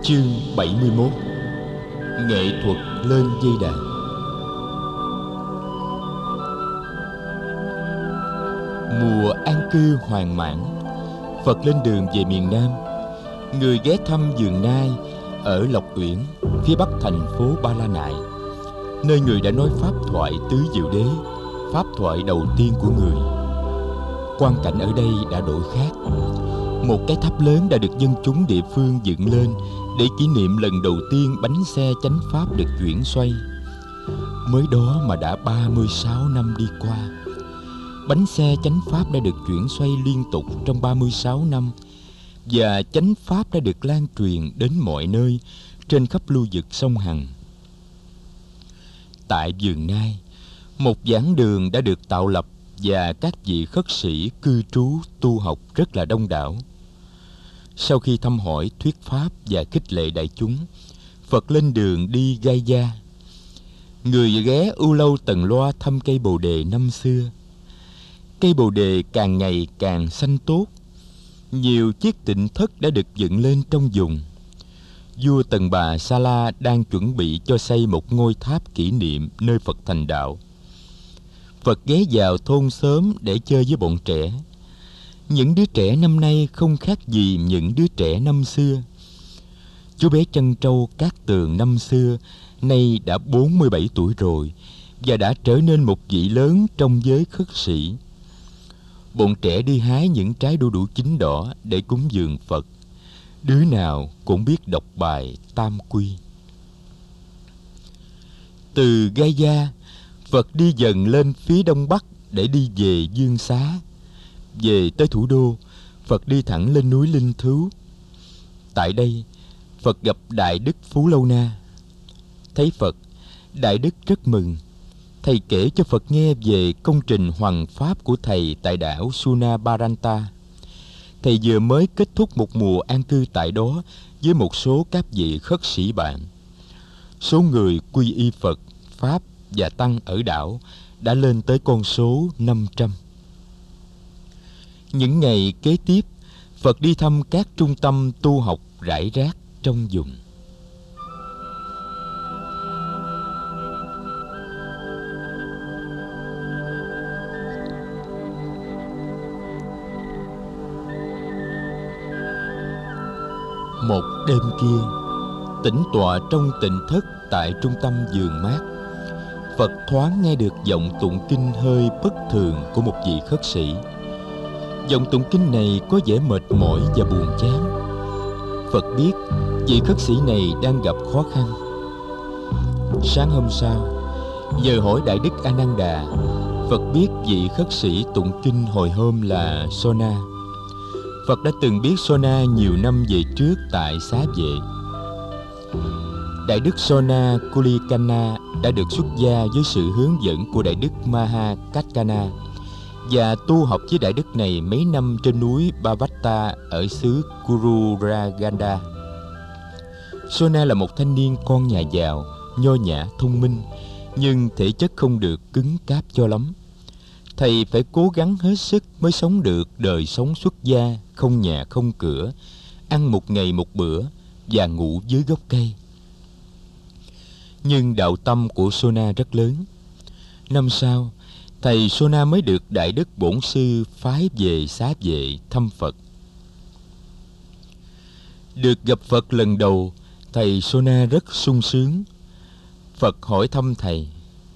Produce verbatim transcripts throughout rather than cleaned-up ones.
Chương bảy mươi mốt. Nghệ thuật lên dây đàn. Mùa an cư hoàn mãn, Phật lên đường về miền Nam. Người ghé thăm vườn nai ở Lộc Uyển, phía bắc thành phố Ba La Nại, nơi người đã nói pháp thoại tứ diệu đế, pháp thoại đầu tiên của người. Quang cảnh ở đây đã đổi khác. Một cái tháp lớn đã được dân chúng địa phương dựng lên để kỷ niệm lần đầu tiên bánh xe chánh pháp được chuyển xoay. Mới đó mà đã ba mươi sáu năm đi qua. Bánh xe chánh pháp đã được chuyển xoay liên tục trong ba mươi sáu năm, và chánh pháp đã được lan truyền đến mọi nơi trên khắp lưu vực sông Hằng. Tại vườn nai, một giảng đường đã được tạo lập và các vị khất sĩ cư trú tu học rất là đông đảo. Sau khi thăm hỏi, thuyết pháp và khích lệ đại chúng, Phật lên đường đi Gaya. Người ghé ưu lâu Tần Loa thăm cây bồ đề năm xưa. Cây bồ đề càng ngày càng xanh tốt. Nhiều chiếc tịnh thất đã được dựng lên trong vùng. Vua Tần Bà Sa La đang chuẩn bị cho xây một ngôi tháp kỷ niệm nơi Phật thành đạo. Phật ghé vào thôn xóm để chơi với bọn trẻ. Những đứa trẻ năm nay không khác gì những đứa trẻ năm xưa. Chú bé Trân Trâu Cát Tường năm xưa nay đã bốn mươi bảy tuổi rồi và đã trở nên một vị lớn trong giới khất sĩ. Bọn trẻ đi hái những trái đu đủ chín đỏ để cúng dường Phật. Đứa nào cũng biết đọc bài Tam Quy. Từ Gaya, Phật đi dần lên phía đông bắc để đi về Dương Xá. Về tới thủ đô, Phật đi thẳng lên núi Linh Thứu. Tại đây, Phật gặp Đại Đức Phú Lâu Na. Thấy Phật, Đại Đức rất mừng. Thầy kể cho Phật nghe về công trình hoằng pháp của thầy tại đảo Sunabaranta. Thầy vừa mới kết thúc một mùa an cư tại đó với một số các vị khất sĩ bạn. Số người quy y Phật, Pháp và Tăng ở đảo đã lên tới con số năm trăm. Những ngày kế tiếp, Phật đi thăm các trung tâm tu học rải rác trong vùng. Một đêm kia, tĩnh tọa trong tịnh thất tại trung tâm vườn mát, Phật thoáng nghe được giọng tụng kinh hơi bất thường của một vị khất sĩ. Giọng tụng kinh này có vẻ mệt mỏi và buồn chán. Phật biết vị khất sĩ này đang gặp khó khăn. Sáng hôm sau, nhờ hỏi Đại Đức A Nan Đà, Phật biết vị khất sĩ tụng kinh hồi hôm là Sona. Phật đã từng biết Sona nhiều năm về trước tại Xá Vệ. Đại Đức Sona Kulikana đã được xuất gia với sự hướng dẫn của Đại Đức Maha Kaccana và tu học với Đại Đức này mấy năm trên núi Bavatta ở xứ Kururaganda. Sona là một thanh niên con nhà giàu, nho nhã, thông minh, nhưng thể chất không được cứng cáp cho lắm. Thầy phải cố gắng hết sức mới sống được đời sống xuất gia, không nhà không cửa, ăn một ngày một bữa và ngủ dưới gốc cây. Nhưng đạo tâm của Sona rất lớn. Năm sau, thầy Sona mới được Đại Đức Bổn Sư phái về Xá Vệ thăm Phật. Được gặp Phật lần đầu, thầy Sona rất sung sướng. Phật hỏi thăm thầy: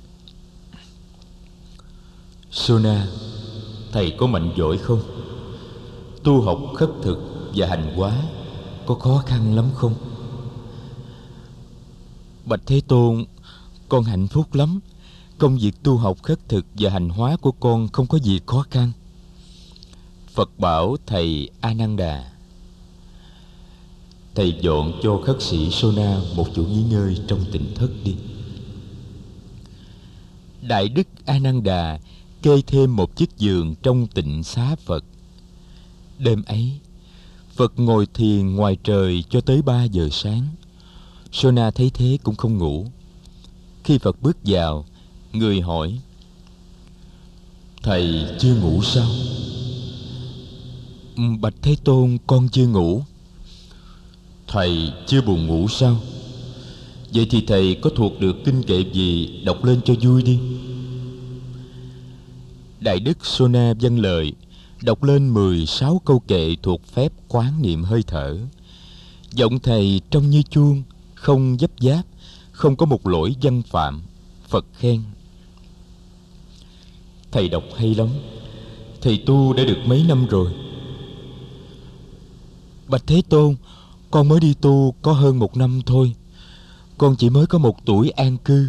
Sona, thầy có mạnh giỏi không? Tu học khất thực và hành hóa có khó khăn lắm không? Bạch Thế Tôn, con hạnh phúc lắm. Công việc tu học khất thực và hành hóa của con không có gì khó khăn. Phật bảo thầy A Nan Đà: thầy dọn cho khất sĩ Sona một chỗ nghỉ ngơi trong tịnh thất đi. Đại Đức A Nan Đà kê thêm một chiếc giường trong tịnh xá Phật. Đêm ấy, Phật ngồi thiền ngoài trời cho tới ba giờ sáng. Sona thấy thế cũng không ngủ. Khi Phật bước vào, người hỏi: thầy chưa ngủ sao? Bạch Thế Tôn, con chưa ngủ. Thầy chưa buồn ngủ sao? Vậy thì thầy có thuộc được kinh kệ gì, đọc lên cho vui đi. Đại đức Sona vâng lời, đọc lên mười sáu câu kệ thuộc phép quán niệm hơi thở. Giọng thầy trong như chuông, không dấp giáp, không có một lỗi văn phạm. Phật khen: thầy đọc hay lắm. Thầy tu đã được mấy năm rồi? Bạch Thế Tôn, con mới đi tu có hơn một năm thôi. Con chỉ mới có một tuổi an cư.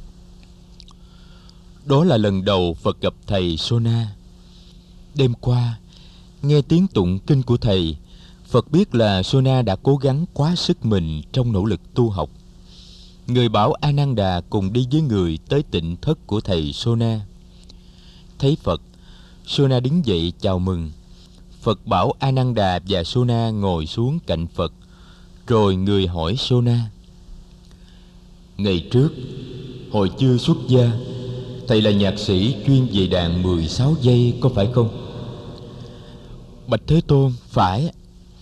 Đó là lần đầu Phật gặp thầy Sona. Đêm qua, nghe tiếng tụng kinh của thầy, Phật biết là Sona đã cố gắng quá sức mình trong nỗ lực tu học. Người bảo Ananda cùng đi với người tới tịnh thất của thầy Sona. Thấy Phật, Sona đứng dậy chào mừng. Phật bảo Ananda và Sona ngồi xuống cạnh Phật. Rồi người hỏi Sona: ngày trước, hồi chưa xuất gia, thầy là nhạc sĩ chuyên về đàn mười sáu giây có phải không? Bạch Thế Tôn, phải.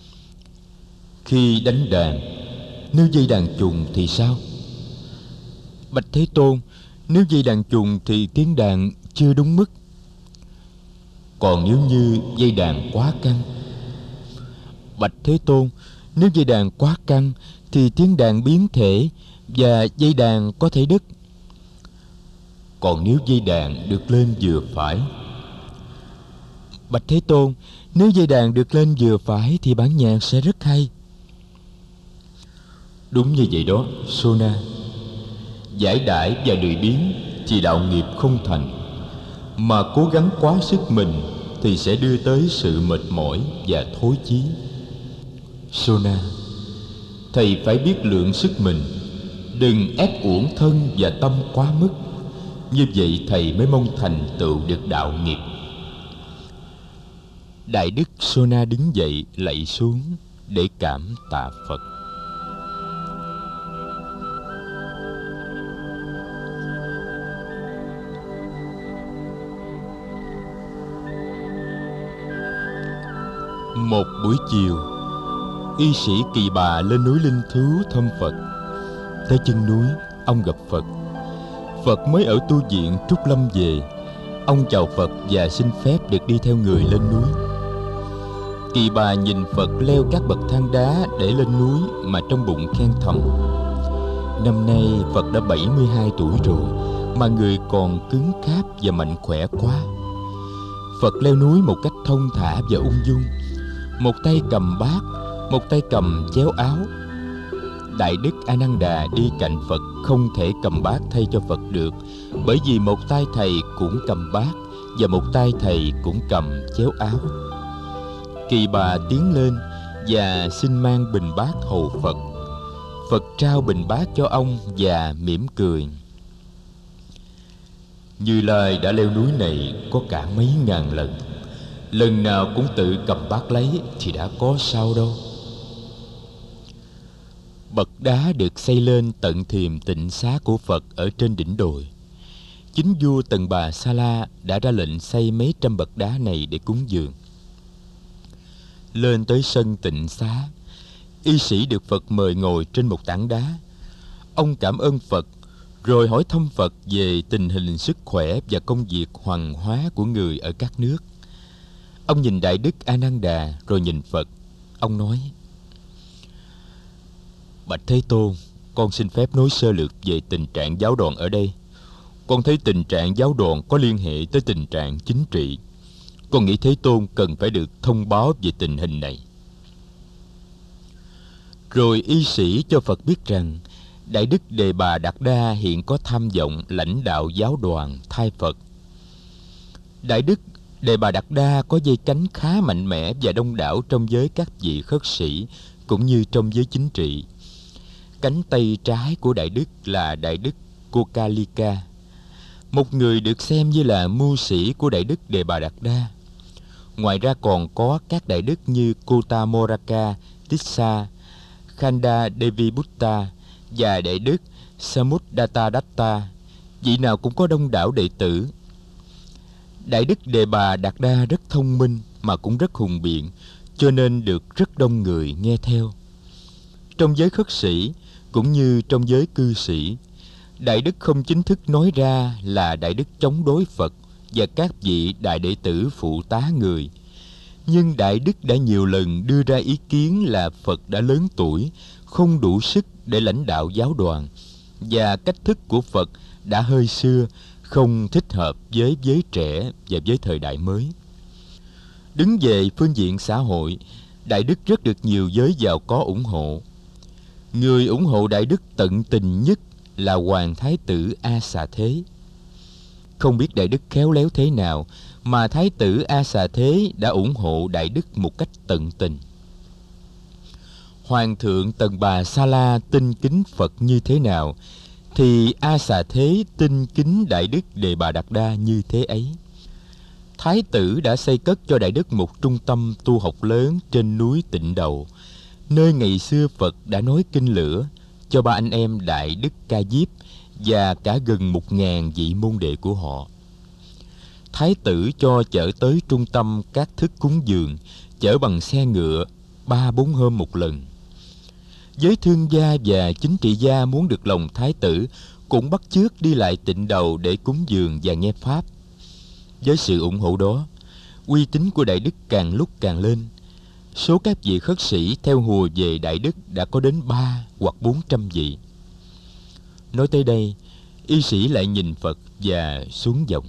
Khi đánh đàn, nếu dây đàn trùng thì sao? Bạch Thế Tôn, nếu dây đàn trùng thì tiếng đàn chưa đúng mức. Còn nếu như dây đàn quá căng? Bạch Thế Tôn, nếu dây đàn quá căng thì tiếng đàn biến thể và dây đàn có thể đứt. Còn nếu dây đàn được lên vừa phải? Bạch Thế Tôn, nếu dây đàn được lên vừa phải thì bản nhạc sẽ rất hay. Đúng như vậy đó, Sona. Giải đãi và lười biếng thì đạo nghiệp không thành, mà cố gắng quá sức mình thì sẽ đưa tới sự mệt mỏi và thối chí. Sona, thầy phải biết lượng sức mình, đừng ép uổng thân và tâm quá mức. Như vậy thầy mới mong thành tựu được đạo nghiệp. Đại đức Sona đứng dậy lạy xuống để cảm tạ Phật. Một buổi chiều, y sĩ Kỳ Bà lên núi Linh Thứu thăm Phật. Tới chân núi, ông gặp Phật. Phật mới ở tu viện Trúc Lâm về. Ông chào Phật và xin phép được đi theo người lên núi. Kỳ Bà nhìn Phật leo các bậc thang đá để lên núi mà trong bụng khen thầm: năm nay Phật đã bảy mươi hai tuổi rồi mà người còn cứng cáp và mạnh khỏe quá. Phật leo núi một cách thông thả và ung dung, một tay cầm bát, một tay cầm chéo áo. Đại đức Ananda đi cạnh Phật không thể cầm bát thay cho Phật được, bởi vì một tay thầy cũng cầm bát và một tay thầy cũng cầm chéo áo. Kỳ Bà tiến lên và xin mang bình bát hầu Phật. Phật trao bình bát cho ông và mỉm cười: Như Lai đã leo núi này có cả mấy ngàn lần, lần nào cũng tự cầm bát lấy thì đã có sao đâu. Bậc đá được xây lên tận thiềm tịnh xá của Phật ở trên đỉnh đồi. Chính vua Tần Bà Sa La đã ra lệnh xây mấy trăm bậc đá này để cúng dường. Lên tới sân tịnh xá, y sĩ được Phật mời ngồi trên một tảng đá. Ông cảm ơn Phật, rồi hỏi thăm Phật về tình hình sức khỏe và công việc hoằng hóa của người ở các nước. Ông nhìn Đại đức Ananda rồi nhìn Phật. Ông nói: Bạch Thế Tôn, con xin phép nói sơ lược về tình trạng giáo đoàn ở đây. Con thấy tình trạng giáo đoàn có liên hệ tới tình trạng chính trị. Con nghĩ Thế Tôn cần phải được thông báo về tình hình này. Rồi y sĩ cho Phật biết rằng Đại đức Đề Bà Đạt Đa hiện có tham vọng lãnh đạo giáo đoàn thay Phật. Đại đức Đề Bà Đạt Đa có dây cánh khá mạnh mẽ và đông đảo trong giới các vị khất sĩ cũng như trong giới chính trị. Cánh tay trái của Đại đức là Đại đức Kokalika, một người được xem như là mưu sĩ của Đại đức Đề Bà Đạt Đa. Ngoài ra còn có các đại đức như Kotamoraka Tissa, Khanda Devi Butta và Đại đức Samuddatta Datta. Vị nào cũng có đông đảo đệ tử. Đại đức Đề Bà Đạt Đa rất thông minh mà cũng rất hùng biện, cho nên được rất đông người nghe theo. Trong giới khất sĩ cũng như trong giới cư sĩ, Đại Đức không chính thức nói ra là Đại Đức chống đối Phật và các vị đại đệ tử phụ tá người. Nhưng Đại Đức đã nhiều lần đưa ra ý kiến là Phật đã lớn tuổi, không đủ sức để lãnh đạo giáo đoàn, và cách thức của Phật đã hơi xưa, không thích hợp với giới trẻ và với thời đại mới. Đứng về phương diện xã hội, Đại Đức rất được nhiều giới giàu có ủng hộ. Người ủng hộ Đại Đức tận tình nhất là Hoàng Thái tử A Xà Thế. Không biết Đại Đức khéo léo thế nào mà Thái tử A Xà Thế đã ủng hộ Đại Đức một cách tận tình. Hoàng thượng Tần Bà Sa La tin kính Phật như thế nào, thì A Xà Thế tin kính Đại Đức Đề Bà Đạt Đa như thế ấy. Thái tử đã xây cất cho Đại Đức một trung tâm tu học lớn trên núi Tịnh Đầu, nơi ngày xưa Phật đã nói kinh lửa cho ba anh em Đại Đức Ca Diếp và cả gần một ngàn vị môn đệ của họ. Thái tử cho chở tới trung tâm các thức cúng dường, chở bằng xe ngựa ba bốn hôm một lần. Giới thương gia và chính trị gia muốn được lòng Thái tử cũng bắt chước đi lại Tịnh Đầu để cúng dường và nghe pháp. Với sự ủng hộ đó, uy tín của Đại Đức càng lúc càng lên. Số các vị khất sĩ theo hùa về Đại Đức đã có đến ba hoặc bốn trăm vị. Nói tới đây, y sĩ lại nhìn Phật và xuống giọng: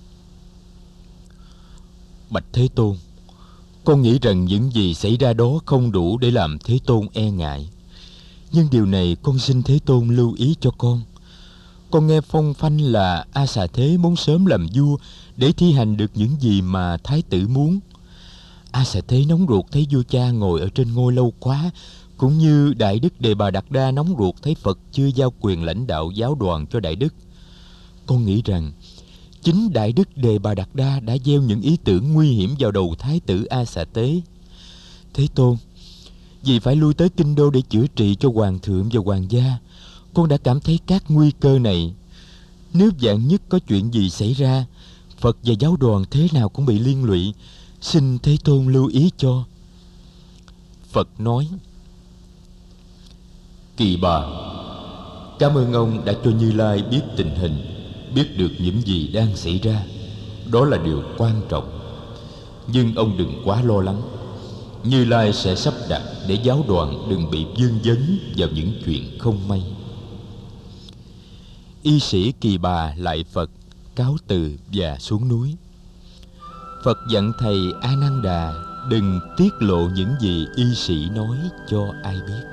Bạch Thế Tôn, con nghĩ rằng những gì xảy ra đó không đủ để làm Thế Tôn e ngại. Nhưng điều này con xin Thế Tôn lưu ý cho con. Con nghe phong phanh là A Xà Thế muốn sớm làm vua để thi hành được những gì mà Thái tử muốn. A Xà Thế nóng ruột thấy vua cha ngồi ở trên ngôi lâu quá, cũng như Đại Đức Đề Bà Đạt Đa nóng ruột thấy Phật chưa giao quyền lãnh đạo giáo đoàn cho Đại Đức. Con nghĩ rằng chính Đại Đức Đề Bà Đạt Đa đã gieo những ý tưởng nguy hiểm vào đầu Thái tử A Xà Thế. Thế Tôn, vì phải lui tới kinh đô để chữa trị cho hoàng thượng và hoàng gia, con đã cảm thấy các nguy cơ này. Nếu vạn nhất có chuyện gì xảy ra, Phật và giáo đoàn thế nào cũng bị liên lụy. Xin Thế Tôn lưu ý cho. Phật nói: Kỳ Bà, cảm ơn ông đã cho Như Lai biết tình hình, biết được những gì đang xảy ra. Đó là điều quan trọng. Nhưng ông đừng quá lo lắng. Như Lai sẽ sắp đặt để giáo đoàn đừng bị vương vấn vào những chuyện không may. Y sĩ Kỳ Bà lại Phật, cáo từ và xuống núi. Phật dặn thầy A Nan Đà đừng tiết lộ những gì y sĩ nói cho ai biết.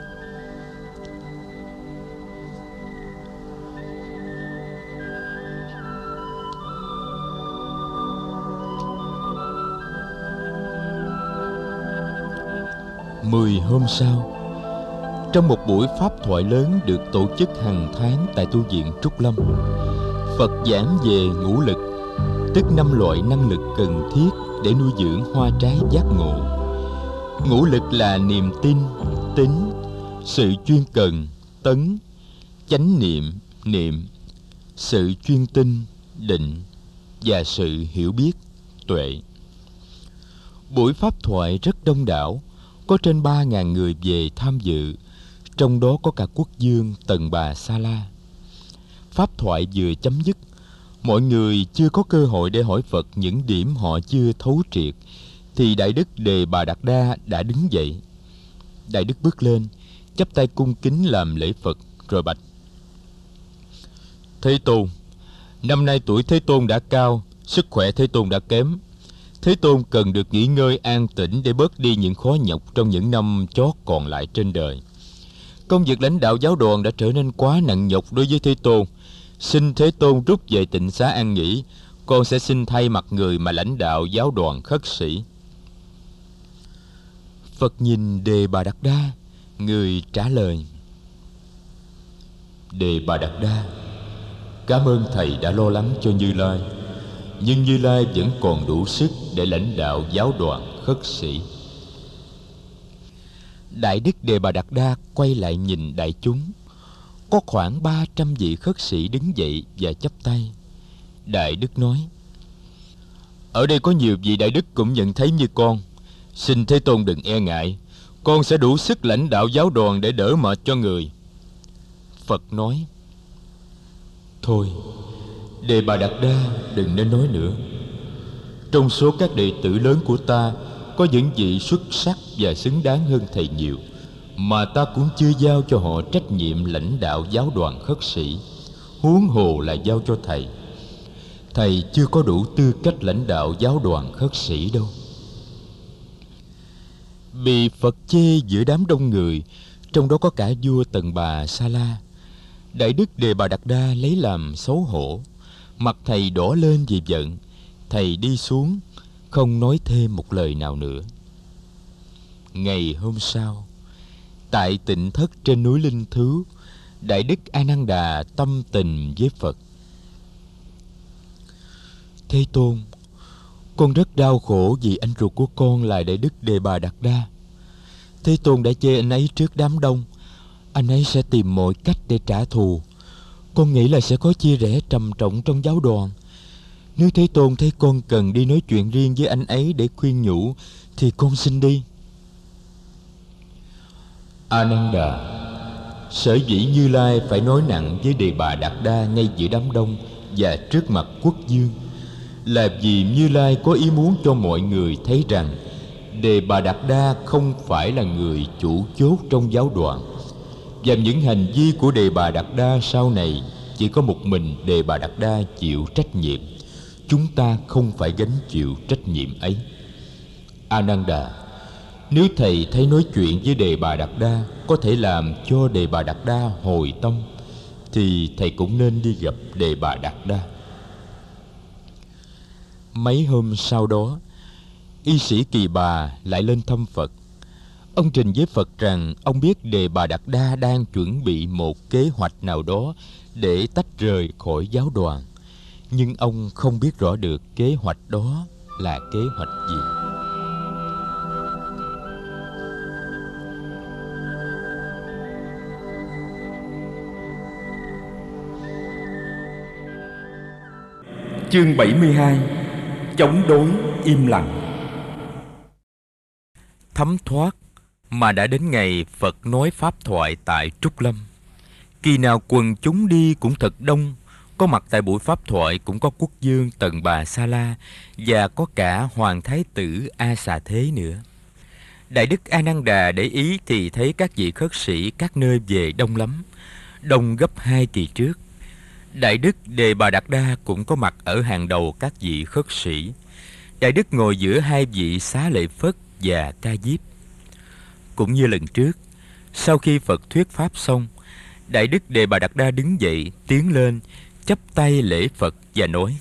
Mười hôm sau, trong một buổi pháp thoại lớn được tổ chức hàng tháng tại tu viện Trúc Lâm, Phật giảng về ngũ lực, tức năm loại năng lực cần thiết để nuôi dưỡng hoa trái giác ngộ. Ngũ lực là niềm tin, tín, sự chuyên cần, tấn, chánh niệm, niệm, sự chuyên tinh, định và sự hiểu biết, tuệ. Buổi pháp thoại rất đông đảo, có trên ba ngàn người về tham dự, trong đó có cả quốc vương Tần Bà Sa La. Pháp thoại vừa chấm dứt, mọi người chưa có cơ hội để hỏi Phật những điểm họ chưa thấu triệt, thì Đại Đức Đề Bà Đạt Đa đã đứng dậy. Đại Đức bước lên, chắp tay cung kính làm lễ Phật, rồi bạch: Thế Tôn, năm nay tuổi Thế Tôn đã cao, sức khỏe Thế Tôn đã kém. Thế Tôn cần được nghỉ ngơi an tĩnh để bớt đi những khó nhọc trong những năm chót còn lại trên đời. Công việc lãnh đạo giáo đoàn đã trở nên quá nặng nhọc đối với Thế Tôn. Xin Thế Tôn rút về tịnh xá an nghỉ. Con sẽ xin thay mặt người mà lãnh đạo giáo đoàn khất sĩ. Phật nhìn Đề Bà Đạt Đa, người trả lời: Đề Bà Đạt Đa, cảm ơn thầy đã lo lắng cho Như Lai, nhưng Như Lai vẫn còn đủ sức để lãnh đạo giáo đoàn khất sĩ. Đại Đức Đề Bà Đạt Đa quay lại nhìn đại chúng. Có khoảng ba trăm vị khất sĩ đứng dậy và chắp tay. Đại Đức nói: Ở đây có nhiều vị Đại Đức cũng nhận thấy như con. Xin Thế Tôn đừng e ngại. Con sẽ đủ sức lãnh đạo giáo đoàn để đỡ mệt cho người. Phật nói: Thôi, Đề Bà Đạt Đa đừng nên nói nữa. Trong số các đệ tử lớn của ta, có những vị xuất sắc và xứng đáng hơn thầy nhiều, mà ta cũng chưa giao cho họ trách nhiệm lãnh đạo giáo đoàn khất sĩ, huống hồ là giao cho thầy. Thầy chưa có đủ tư cách lãnh đạo giáo đoàn khất sĩ đâu. Bị Phật chê giữa đám đông người, trong đó có cả vua Tần Bà Sa La, Đại đức Đề Bà Đạt Đa lấy làm xấu hổ. Mặt thầy đỏ lên vì giận. Thầy đi xuống, không nói thêm một lời nào nữa. Ngày hôm sau, tại tịnh thất trên núi Linh Thứu, Đại đức A Nan Đà tâm tình với Phật: Thế Tôn, con rất đau khổ vì anh ruột của con là Đại đức Đề Bà Đạt Đa. Thế Tôn đã chê anh ấy trước đám đông. Anh ấy sẽ tìm mọi cách để trả thù. Con nghĩ là sẽ có chia rẽ trầm trọng trong giáo đoàn. Nếu Thế Tôn thấy con cần đi nói chuyện riêng với anh ấy để khuyên nhủ, thì con xin đi. A Nan Đà, sở dĩ Như Lai phải nói nặng với Đề Bà Đạt Đa ngay giữa đám đông và trước mặt quốc vương, là vì Như Lai có ý muốn cho mọi người thấy rằng Đề Bà Đạt Đa không phải là người chủ chốt trong giáo đoàn, và những hành vi của Đề Bà Đạt Đa sau này chỉ có một mình Đề Bà Đạt Đa chịu trách nhiệm. Chúng ta không phải gánh chịu trách nhiệm ấy. A Nan Đà, nếu thầy thấy nói chuyện với Đề Bà Đạt Đa có thể làm cho Đề Bà Đạt Đa hồi tâm, thì thầy cũng nên đi gặp Đề Bà Đạt Đa. Mấy hôm sau đó, y sĩ Kỳ Bà lại lên thăm Phật. Ông trình với Phật rằng ông biết Đề Bà Đạt Đa đang chuẩn bị một kế hoạch nào đó để tách rời khỏi giáo đoàn, nhưng ông không biết rõ được kế hoạch đó là kế hoạch gì. Chương bảy mươi hai. Chống đối im lặng. Thấm thoát mà đã đến ngày Phật nói pháp thoại tại Trúc Lâm. Kỳ nào quần chúng đi cũng thật đông. Có mặt tại buổi pháp thoại cũng có quốc vương Tần Bà Sa La và có cả hoàng thái tử A Xà Thế nữa. Đại đức A Nan Đà để ý thì thấy các vị khất sĩ các nơi về đông lắm, đông gấp hai kỳ trước. Đại đức Đề Bà Đạt Đa cũng có mặt ở hàng đầu các vị khất sĩ. Đại đức ngồi giữa hai vị Xá Lợi Phất và Ca Diếp. Cũng như lần trước, sau khi Phật thuyết pháp xong, Đại đức Đề Bà Đạt Đa đứng dậy, tiến lên, chắp tay lễ Phật và nói: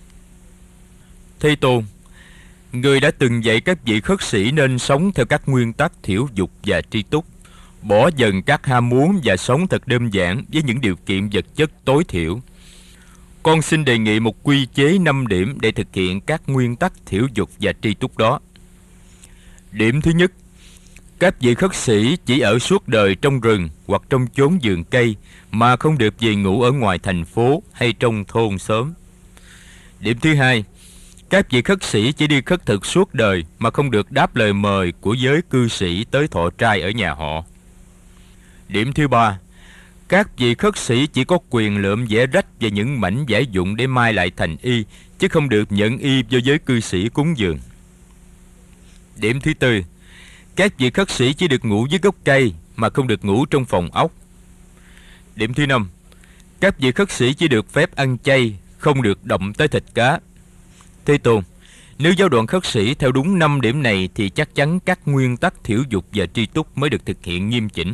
Thế Tôn, người đã từng dạy các vị khất sĩ nên sống theo các nguyên tắc thiểu dục và tri túc, bỏ dần các ham muốn và sống thật đơn giản với những điều kiện vật chất tối thiểu. Con xin đề nghị một quy chế năm điểm để thực hiện các nguyên tắc thiểu dục và tri túc đó. Điểm thứ nhất, các vị khất sĩ chỉ ở suốt đời trong rừng hoặc trong chốn vườn cây, mà không được về ngủ ở ngoài thành phố hay trong thôn xóm. Điểm thứ hai, các vị khất sĩ chỉ đi khất thực suốt đời mà không được đáp lời mời của giới cư sĩ tới thọ trai ở nhà họ. Điểm thứ ba, các vị khất sĩ chỉ có quyền lượm vẽ rách và những mảnh vải dụng để mai lại thành y, chứ không được nhận y do giới cư sĩ cúng dường. Điểm thứ tư, các vị khất sĩ chỉ được ngủ dưới gốc cây mà không được ngủ trong phòng ốc. Điểm thứ năm, các vị khất sĩ chỉ được phép ăn chay, không được động tới thịt cá. Thế Tôn, nếu giáo đoàn khất sĩ theo đúng năm điểm này thì chắc chắn các nguyên tắc thiểu dục và tri túc mới được thực hiện nghiêm chỉnh.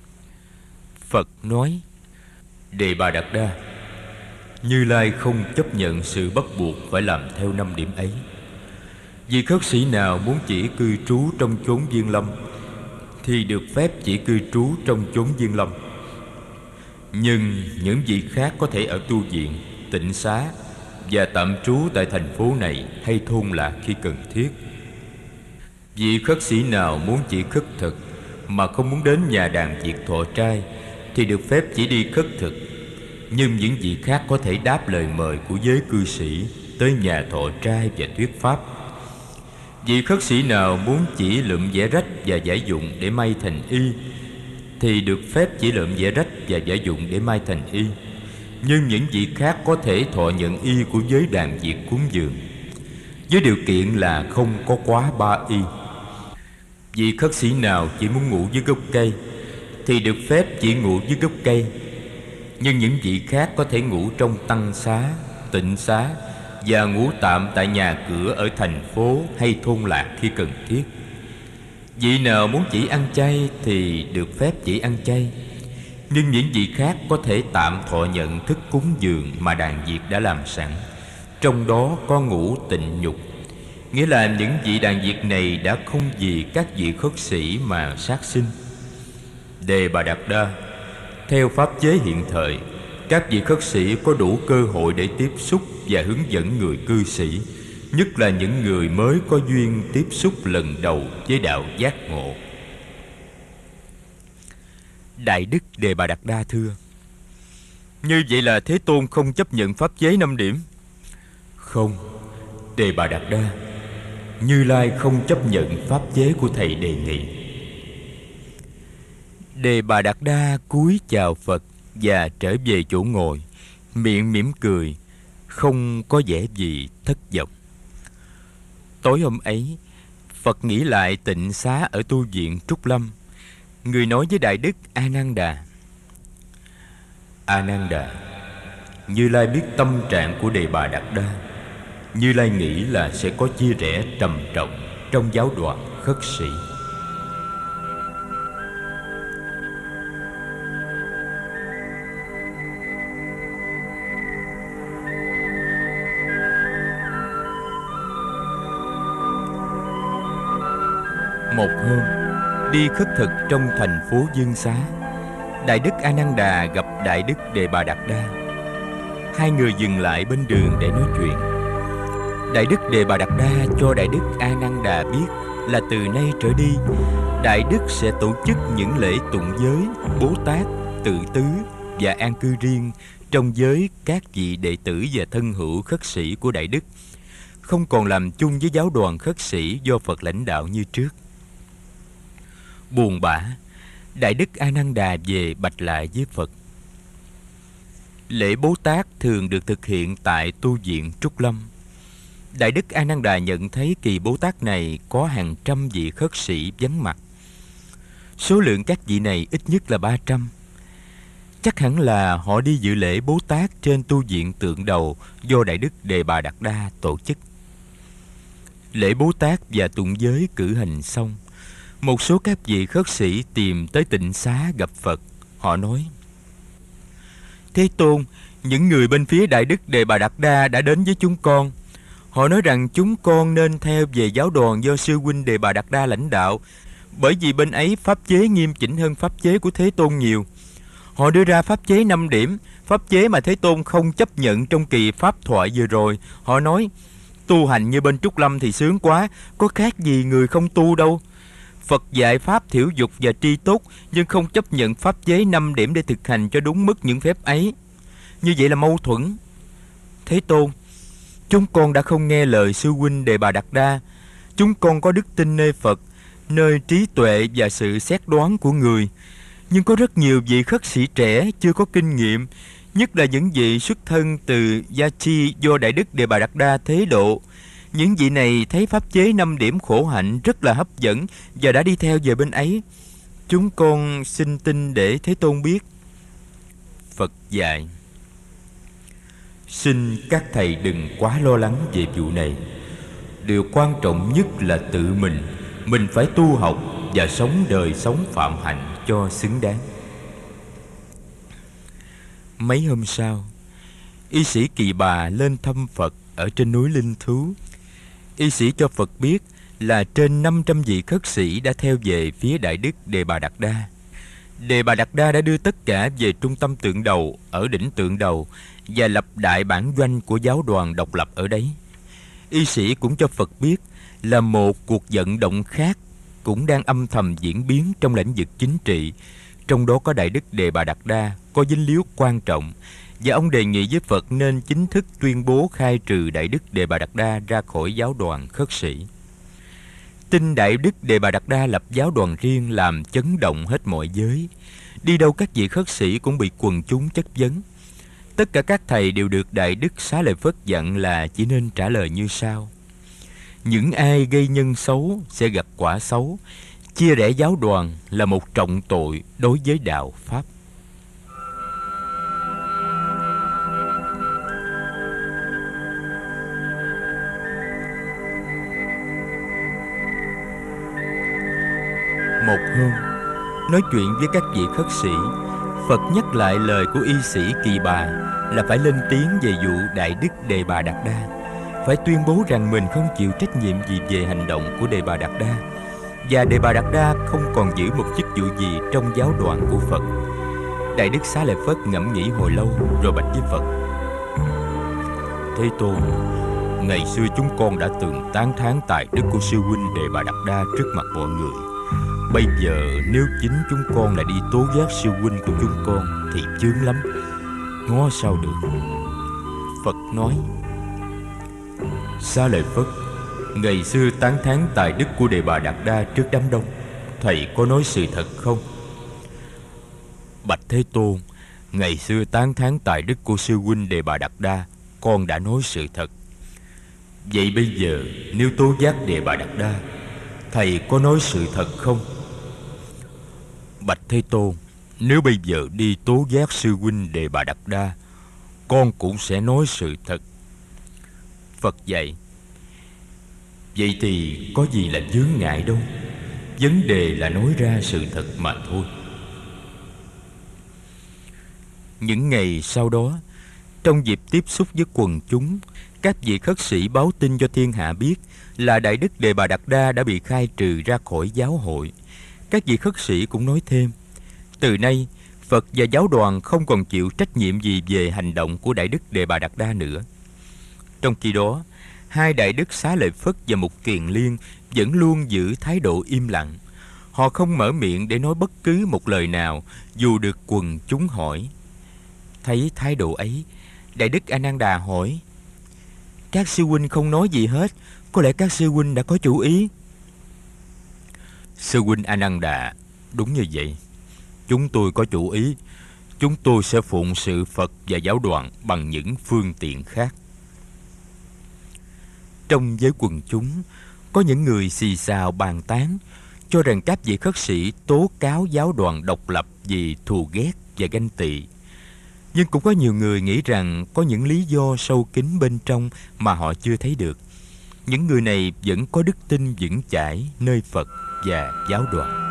Phật nói: Đề Bà Đạt Đa, Như Lai không chấp nhận sự bắt buộc phải làm theo năm điểm ấy. Vì khất sĩ nào muốn chỉ cư trú trong chốn viên lâm thì được phép chỉ cư trú trong chốn viên lâm. Nhưng những vị khác có thể ở tu viện, tịnh xá và tạm trú tại thành phố này hay thôn lạc khi cần thiết. Vị khất sĩ nào muốn chỉ khất thực mà không muốn đến nhà đàn việc thọ trai thì được phép chỉ đi khất thực. Nhưng những vị khác có thể đáp lời mời của giới cư sĩ tới nhà thọ trai và thuyết pháp. Vị khất sĩ nào muốn chỉ lượm vẽ rách và giải dụng để may thành y thì được phép chỉ lượm vẽ rách và giải dụng để may thành y. Nhưng những vị khác có thể thọ nhận y của giới đàn Việt cúng dường, với điều kiện là không có quá ba y. Vị khất sĩ nào chỉ muốn ngủ dưới gốc cây thì được phép chỉ ngủ dưới gốc cây, nhưng những vị khác có thể ngủ trong tăng xá, tịnh xá và ngủ tạm tại nhà cửa ở thành phố hay thôn lạc khi cần thiết. Vị nào muốn chỉ ăn chay thì được phép chỉ ăn chay, nhưng những vị khác có thể tạm thọ nhận thức cúng dường mà đàn Việt đã làm sẵn, trong đó có ngũ tịnh nhục. Nghĩa là những vị đàn Việt này đã không vì các vị khất sĩ mà sát sinh. Đề Bà Đạt Đa, theo pháp chế hiện thời, các vị khất sĩ có đủ cơ hội để tiếp xúc và hướng dẫn người cư sĩ, nhất là những người mới có duyên tiếp xúc lần đầu với đạo giác ngộ. Đại Đức Đề Bà Đạt Đa thưa: như vậy là Thế Tôn không chấp nhận pháp chế năm điểm? Không, Đề Bà Đạt Đa, Như Lai không chấp nhận pháp chế của thầy đề nghị. Đề Bà Đạt Đa cúi chào Phật và trở về chỗ ngồi, miệng mỉm cười, không có vẻ gì thất vọng. Tối hôm ấy, Phật nghỉ lại tịnh xá ở tu viện Trúc Lâm. Người nói với Đại Đức A Nan Đà: A Nan Đà, Như Lai biết tâm trạng của Đề Bà Đạt Đa. Như Lai nghĩ là sẽ có chia rẽ trầm trọng trong giáo đoàn khất sĩ. Một hôm, đi khất thực trong thành phố Dương Xá, Đại Đức A Nan Đà gặp Đại Đức Đề Bà Đạt Đa. Hai người dừng lại bên đường để nói chuyện. Đại Đức Đề Bà Đạt Đa cho Đại Đức A Nan Đà biết là từ nay trở đi, Đại Đức sẽ tổ chức những lễ tụng giới, Bố Tát, Tự Tứ và an cư riêng trong giới các vị đệ tử và thân hữu khất sĩ của Đại Đức, không còn làm chung với giáo đoàn khất sĩ do Phật lãnh đạo như trước. Buồn bã, Đại Đức A Nan Đà về bạch lại với Phật. Lễ Bố Tát thường được thực hiện tại tu viện Trúc Lâm. Đại Đức A Nan Đà nhận thấy kỳ Bố Tát này có hàng trăm vị khất sĩ vắng mặt. Số lượng các vị này ít nhất là ba trăm. Chắc hẳn là họ đi dự lễ Bố Tát trên tu viện Tượng Đầu do Đại Đức Đề Bà Đạt Đa tổ chức. Lễ Bố Tát và tụng giới cử hành xong, một số các vị khất sĩ tìm tới tịnh xá gặp Phật. Họ nói: Thế Tôn, những người bên phía Đại Đức Đề Bà Đạt Đa đã đến với chúng con. Họ nói rằng chúng con nên theo về giáo đoàn do sư huynh Đề Bà Đạt Đa lãnh đạo, bởi vì bên ấy pháp chế nghiêm chỉnh hơn pháp chế của Thế Tôn nhiều. Họ đưa ra pháp chế năm điểm, pháp chế mà Thế Tôn không chấp nhận trong kỳ pháp thoại vừa rồi. Họ nói: tu hành như bên Trúc Lâm thì sướng quá, có khác gì người không tu đâu. Phật dạy pháp thiểu dục và tri túc, nhưng không chấp nhận pháp chế năm điểm để thực hành cho đúng mức những phép ấy. Như vậy là mâu thuẫn. Thế Tôn, chúng con đã không nghe lời sư huynh Đề Bà Đạt Đa. Chúng con có đức tin nơi Phật, nơi trí tuệ và sự xét đoán của người. Nhưng có rất nhiều vị khất sĩ trẻ chưa có kinh nghiệm, nhất là những vị xuất thân từ Gia Chi do Đại Đức Đề Bà Đạt Đa thế độ. Những vị này thấy pháp chế năm điểm khổ hạnh rất là hấp dẫn và đã đi theo về bên ấy. Chúng con xin tin để Thế Tôn biết. Phật dạy: xin các thầy đừng quá lo lắng về vụ này. Điều quan trọng nhất là tự mình Mình phải tu học và sống đời sống phạm hạnh cho xứng đáng. Mấy hôm sau, y sĩ Kỳ Bà lên thăm Phật ở trên núi Linh Thú. Y sĩ cho Phật biết là trên năm trăm vị khất sĩ đã theo về phía Đại Đức Đề Bà Đạt Đa. Đề Bà Đạt Đa đã đưa tất cả về trung tâm Tượng Đầu ở đỉnh Tượng Đầu và lập đại bản doanh của giáo đoàn độc lập ở đấy. Y sĩ cũng cho Phật biết là một cuộc vận động khác cũng đang âm thầm diễn biến trong lĩnh vực chính trị, trong đó có Đại Đức Đề Bà Đạt Đa có dính líu quan trọng, và ông đề nghị với Phật nên chính thức tuyên bố khai trừ Đại Đức Đề Bà Đạt Đa ra khỏi giáo đoàn khất sĩ. Tin Đại Đức Đề Bà Đạt Đa lập giáo đoàn riêng làm chấn động hết mọi giới. Đi đâu các vị khất sĩ cũng bị quần chúng chất vấn. Tất cả các thầy đều được Đại Đức Xá Lợi Phất dặn là chỉ nên trả lời như sau: những ai gây nhân xấu sẽ gặp quả xấu. Chia rẽ giáo đoàn là một trọng tội đối với đạo Pháp. Một hôm, nói chuyện với các vị khất sĩ, Phật nhắc lại lời của y sĩ Kỳ Bà là phải lên tiếng về vụ Đại Đức Đề Bà Đạt Đa, phải tuyên bố rằng mình không chịu trách nhiệm gì về hành động của Đề Bà Đạt Đa, và Đề Bà Đạt Đa không còn giữ một chức vụ gì trong giáo đoàn của Phật. Đại Đức Xá Lợi Phất ngẫm nghĩ hồi lâu rồi bạch với Phật: Thế Tôn, ngày xưa chúng con đã từng tán thán tài đức của sư huynh Đề Bà Đạt Đa trước mặt mọi người. Bây giờ nếu chính chúng con lại đi tố giác sư huynh của chúng con thì chướng lắm, ngó sao được. Phật nói: Xá Lợi Phất, ngày xưa tán thán tài đức của Đề Bà Đạt Đa trước đám đông, thầy có nói sự thật không? Bạch Thế Tôn, ngày xưa tán thán tài đức của sư huynh Đề Bà Đạt Đa, con đã nói sự thật. Vậy bây giờ nếu tố giác Đề Bà Đạt Đa, thầy có nói sự thật không? Bạch Thế Tôn, nếu bây giờ đi tố giác sư huynh Đề Bà Đạt Đa, con cũng sẽ nói sự thật. Phật dạy: Vậy thì có gì là chướng ngại đâu, vấn đề là nói ra sự thật mà thôi. Những ngày sau đó, trong dịp tiếp xúc với quần chúng, các vị khất sĩ báo tin cho thiên hạ biết là Đại Đức Đề Bà Đạt Đa đã bị khai trừ ra khỏi giáo hội. Các vị khất sĩ cũng nói thêm: từ nay Phật và giáo đoàn không còn chịu trách nhiệm gì về hành động của Đại Đức Đề Bà Đạt Đa nữa. Trong khi đó, hai Đại Đức Xá Lợi Phất và Mục Kiền Liên vẫn luôn giữ thái độ im lặng. Họ không mở miệng để nói bất cứ một lời nào dù được quần chúng hỏi. Thấy thái độ ấy, Đại Đức A Nan Đà hỏi: Các sư huynh không nói gì hết, có lẽ các sư huynh đã có chủ ý? Sư huynh A Nan Đà, đúng như vậy. Chúng tôi có chủ ý. Chúng tôi sẽ phụng sự Phật và giáo đoàn bằng những phương tiện khác. Trong giới quần chúng, có những người xì xào bàn tán, cho rằng các vị khất sĩ tố cáo giáo đoàn độc lập vì thù ghét và ganh tị. Nhưng cũng có nhiều người nghĩ rằng có những lý do sâu kín bên trong mà họ chưa thấy được. Những người này vẫn có đức tin vững chãi nơi Phật và giáo đoàn.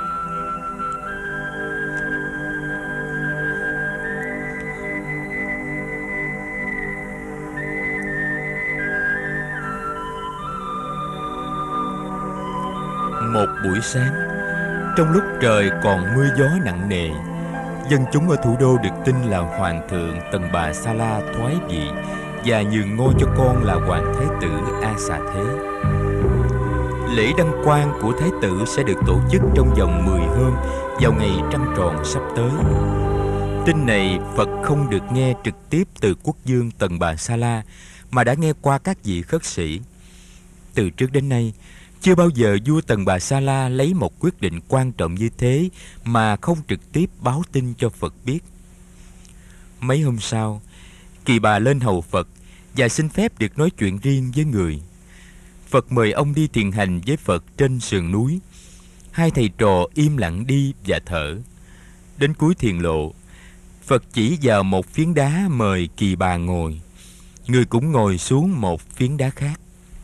Một buổi sáng, trong lúc trời còn mưa gió nặng nề, dân chúng ở thủ đô được tin là Hoàng thượng Tần Bà Sa La thoái vị và nhường ngôi cho con là Hoàng Thái tử A Xà Thế. Lễ đăng quang của Thái tử sẽ được tổ chức trong vòng mười hôm vào ngày trăng tròn sắp tới. Tin này Phật không được nghe trực tiếp từ quốc vương Tần Bà Sa La, mà đã nghe qua các vị khất sĩ. Từ trước đến nay, chưa bao giờ vua Tần Bà Sa La lấy một quyết định quan trọng như thế mà không trực tiếp báo tin cho Phật biết. Mấy hôm sau, Kỳ Bà lên hầu Phật và xin phép được nói chuyện riêng với người. Phật mời ông đi thiền hành với Phật trên sườn núi. Hai thầy trò im lặng đi và thở. Đến cuối thiền lộ, Phật chỉ vào một phiến đá mời Kỳ Bà ngồi. Người cũng ngồi xuống một phiến đá khác.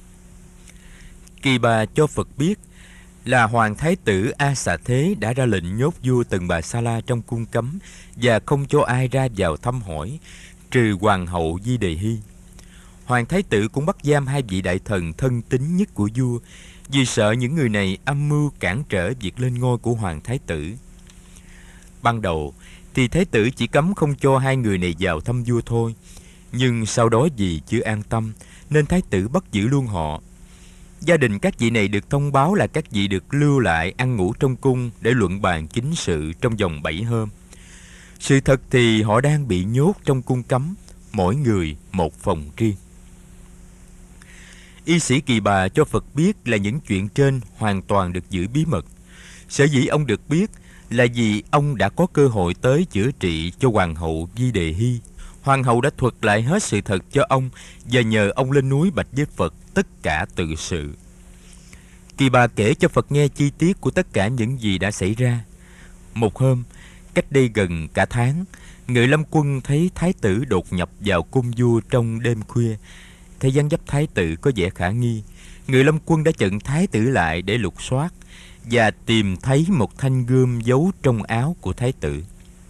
Kỳ Bà cho Phật biết là Hoàng Thái tử A Xà Thế đã ra lệnh nhốt vua Tần Bà Sa La trong cung cấm và không cho ai ra vào thăm hỏi, trừ Hoàng hậu Di Đề Hy. Hoàng Thái tử cũng bắt giam hai vị đại thần thân tín nhất của vua, vì sợ những người này âm mưu cản trở việc lên ngôi của Hoàng Thái tử. Ban đầu thì Thái tử chỉ cấm không cho hai người này vào thăm vua thôi, nhưng sau đó vì chưa an tâm nên Thái tử bắt giữ luôn họ. Gia đình các vị này được thông báo là các vị được lưu lại ăn ngủ trong cung để luận bàn chính sự trong vòng bảy hôm. Sự thật thì họ đang bị nhốt trong cung cấm, mỗi người một phòng riêng. Y sĩ Kỳ Bà cho Phật biết là những chuyện trên hoàn toàn được giữ bí mật. Sở dĩ ông được biết là vì ông đã có cơ hội tới chữa trị cho Hoàng hậu Di Đề Hy. Hoàng hậu đã thuật lại hết sự thật cho ông và nhờ ông lên núi bạch với Phật tất cả tự sự. Kỳ Bà kể cho Phật nghe chi tiết của tất cả những gì đã xảy ra. Một hôm, cách đây gần cả tháng, Ngự Lâm Quân thấy thái tử đột nhập vào cung vua trong đêm khuya. Thấy dáng dấp thái tử có vẻ khả nghi, Ngự Lâm Quân đã chặn thái tử lại để lục soát và tìm thấy một thanh gươm giấu trong áo của thái tử.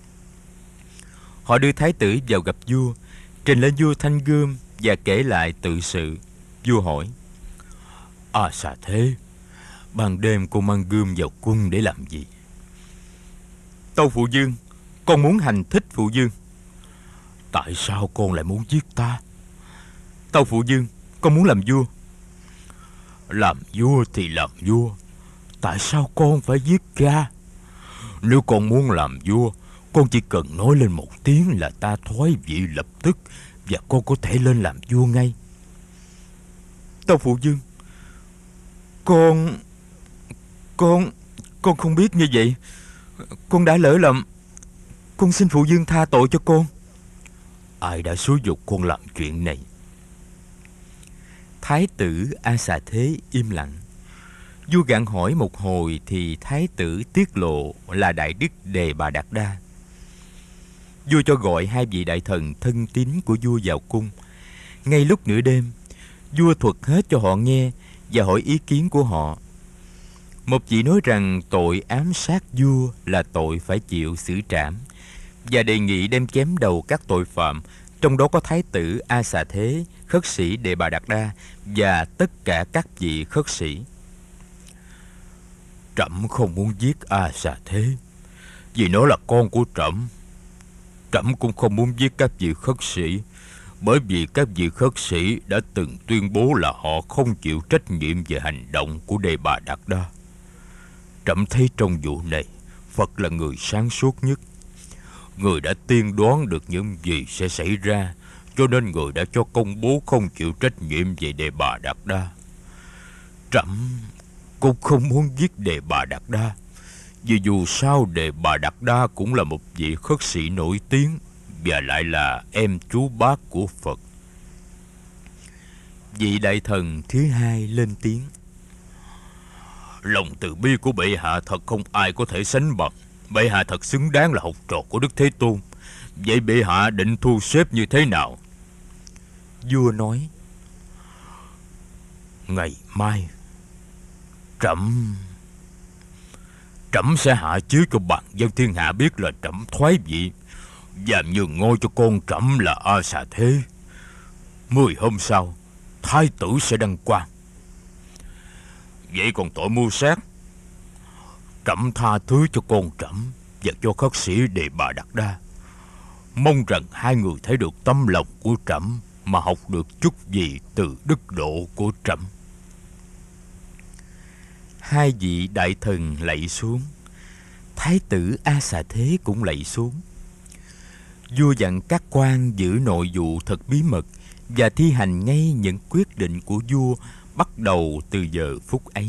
Họ đưa thái tử vào gặp vua, trình lên vua thanh gươm và kể lại tự sự. Vua hỏi: À xà thế, ban đêm cô mang gươm vào cung để làm gì? Tâu phụ vương, con muốn hành thích phụ vương. Tại sao con lại muốn giết ta? Tâu phụ vương, con muốn làm vua. Làm vua thì làm vua, tại sao con phải giết cha? Nếu con muốn làm vua, con chỉ cần nói lên một tiếng là ta thoái vị lập tức, và con có thể lên làm vua ngay. Tâu phụ vương, Con... Con... Con không biết như vậy. Con đã lỡ lầm. Con xin phụ vương tha tội cho con. Ai đã xúi giục con làm chuyện này? Thái tử A Xà Thế im lặng. Vua gặng hỏi một hồi thì thái tử tiết lộ là Đại Đức Đề Bà Đạt Đa. Vua cho gọi hai vị đại thần thân tín của vua vào cung. Ngay lúc nửa đêm, vua thuật hết cho họ nghe và hỏi ý kiến của họ. Một vị nói rằng tội ám sát vua là tội phải chịu xử trảm, và đề nghị đem chém đầu các tội phạm, trong đó có thái tử A Xà Thế, khất sĩ Đề Bà Đạt Đa và tất cả các vị khất sĩ. Trẫm không muốn giết A Xà Thế, vì nó là con của trẫm. Trẫm cũng không muốn giết các vị khất sĩ, bởi vì các vị khất sĩ đã từng tuyên bố là họ không chịu trách nhiệm về hành động của Đề Bà Đạt Đa. Trẫm thấy trong vụ này, Phật là người sáng suốt nhất. Người đã tiên đoán được những gì sẽ xảy ra, cho nên người đã cho công bố không chịu trách nhiệm về Đề Bà Đạt Đa. Trẫm cũng không muốn giết Đề Bà Đạt Đa, vì dù sao Đề Bà Đạt Đa cũng là một vị khất sĩ nổi tiếng, và lại là em chú bác của Phật. Vị đại thần thứ hai lên tiếng: Lòng từ bi của bệ hạ thật không ai có thể sánh bằng. Bệ hạ thật xứng đáng là học trò của Đức Thế Tôn. Vậy bệ hạ định thu xếp như thế nào? Vua nói: Ngày mai Trẫm Trẫm sẽ hạ chiếu cho bạn dân thiên hạ biết là trẫm thoái vị, và nhường ngôi cho con trẫm là A Xà Thế. Mười hôm sau, thái tử sẽ đăng quang. Vậy còn tội mưu sát, trẫm tha thứ cho con trẫm và cho khất sĩ Đề Bà Đạt Đa. Mong rằng hai người thấy được tấm lòng của trẫm mà học được chút gì từ đức độ của trẫm. Hai vị đại thần lạy xuống. Thái tử A Xà Thế cũng lạy xuống. Vua dặn các quan giữ nội vụ thật bí mật và thi hành ngay những quyết định của vua bắt đầu từ giờ phút ấy.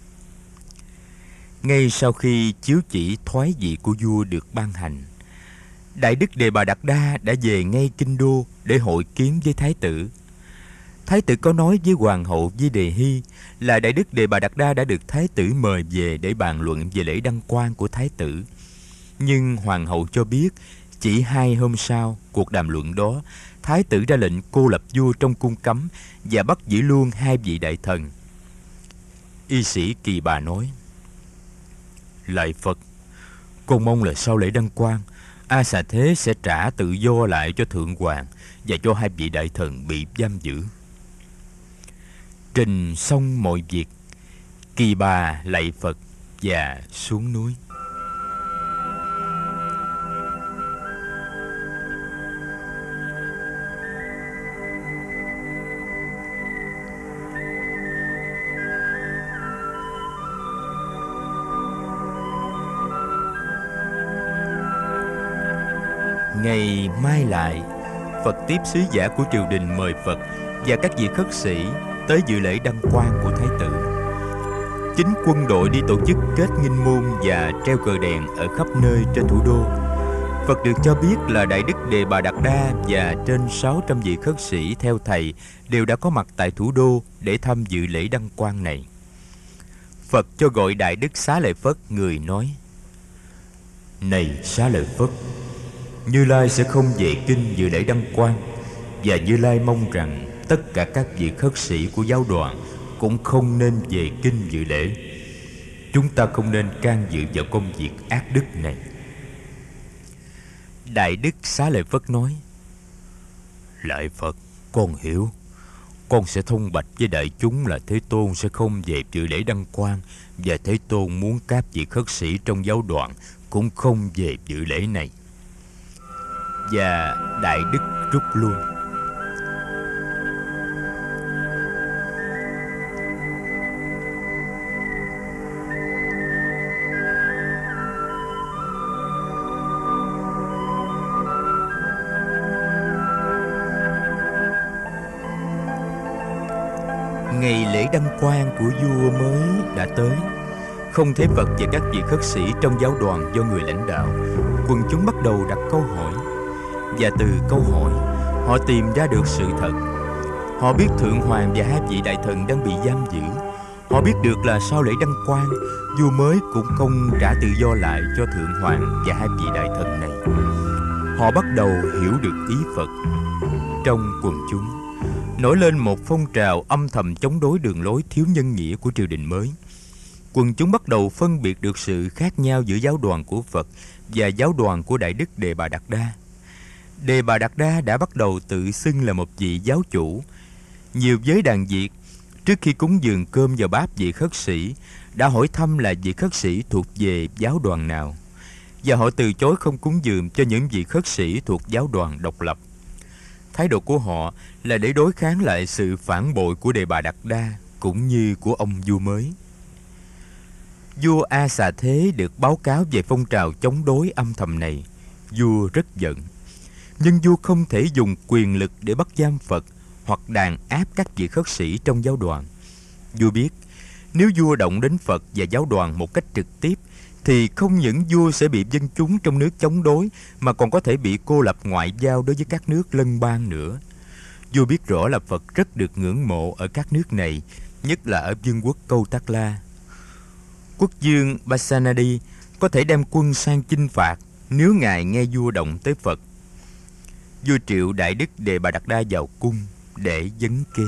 Ngay sau khi chiếu chỉ thoái vị của vua được ban hành, Đại Đức Đề Bà Đạt Đa đã về ngay kinh đô để hội kiến với thái tử. Thái tử có nói với hoàng hậu Di Đề Hy là Đại Đức Đề Bà Đạt Đa đã được thái tử mời về để bàn luận về lễ đăng quang của thái tử. Nhưng hoàng hậu cho biết chỉ hai hôm sau cuộc đàm luận đó, thái tử ra lệnh cô lập vua trong cung cấm và bắt giữ luôn hai vị đại thần. Y sĩ Kỳ Bà nói: Lạy Phật, con mong là sau lễ đăng quang, A Xà Thế sẽ trả tự do lại cho thượng hoàng và cho hai vị đại thần bị giam giữ. Trình xong mọi việc, Kỳ Bà lạy Phật và xuống núi. Ngày mai lại, Phật tiếp sứ giả của triều đình mời Phật và các vị khất sĩ tới dự lễ đăng quang của Thái tử. Chính quân đội đi tổ chức kết nghinh môn và treo cờ đèn ở khắp nơi trên thủ đô. Phật được cho biết là Đại Đức Đề Bà Đạt Đa và trên sáu trăm vị khất sĩ theo thầy đều đã có mặt tại thủ đô để tham dự lễ đăng quang này. Phật cho gọi Đại Đức Xá Lợi Phất, người nói: Này Xá Lợi Phất, Như Lai sẽ không về kinh dự lễ đăng quang, và Như Lai mong rằng tất cả các vị khất sĩ của giáo đoàn cũng không nên về kinh dự lễ. Chúng ta không nên can dự vào công việc ác đức này. Đại Đức Xá Lợi Phất nói: Lại Phật, con hiểu. Con sẽ thông bạch với đại chúng là Thế Tôn sẽ không về dự lễ đăng quang, và Thế Tôn muốn các vị khất sĩ trong giáo đoàn cũng không về dự lễ này. Và Đại Đức rút lui. Ngày lễ đăng quang của vua mới đã tới. Không thấy Phật và các vị khất sĩ trong giáo đoàn do người lãnh đạo, quần chúng bắt đầu đặt câu hỏi. Và từ câu hỏi, họ tìm ra được sự thật. Họ biết Thượng Hoàng và hai vị đại thần đang bị giam giữ. Họ biết được là sau lễ đăng quang, vua mới cũng không trả tự do lại cho Thượng Hoàng và hai vị đại thần này. Họ bắt đầu hiểu được ý Phật. Trong quần chúng nổi lên một phong trào âm thầm chống đối đường lối thiếu nhân nghĩa của triều đình mới. Quần chúng bắt đầu phân biệt được sự khác nhau giữa giáo đoàn của Phật và giáo đoàn của Đại Đức Đề Bà Đạt Đa. Đề Bà Đạt Đa đã bắt đầu tự xưng là một vị giáo chủ. Nhiều giới đàn Việt, trước khi cúng dường cơm vào bát vị khất sĩ, đã hỏi thăm là vị khất sĩ thuộc về giáo đoàn nào, và họ từ chối không cúng dường cho những vị khất sĩ thuộc giáo đoàn độc lập. Thái độ của họ là để đối kháng lại sự phản bội của Đề Bà Đạt Đa cũng như của ông vua mới. Vua A Xà Thế được báo cáo về phong trào chống đối âm thầm này. Vua rất giận, nhưng vua không thể dùng quyền lực để bắt giam Phật hoặc đàn áp các vị khất sĩ trong giáo đoàn. Vua biết nếu vua động đến Phật và giáo đoàn một cách trực tiếp thì không những vua sẽ bị dân chúng trong nước chống đối, mà còn có thể bị cô lập ngoại giao đối với các nước lân bang nữa. Vua biết rõ là Phật rất được ngưỡng mộ ở các nước này, nhất là ở vương quốc Câu Tát La. Quốc vương Basanadi có thể đem quân sang chinh phạt nếu ngài nghe vua động tới Phật. Vua triệu Đại Đức Đề Bà Đạt Đa vào cung để vấn kế.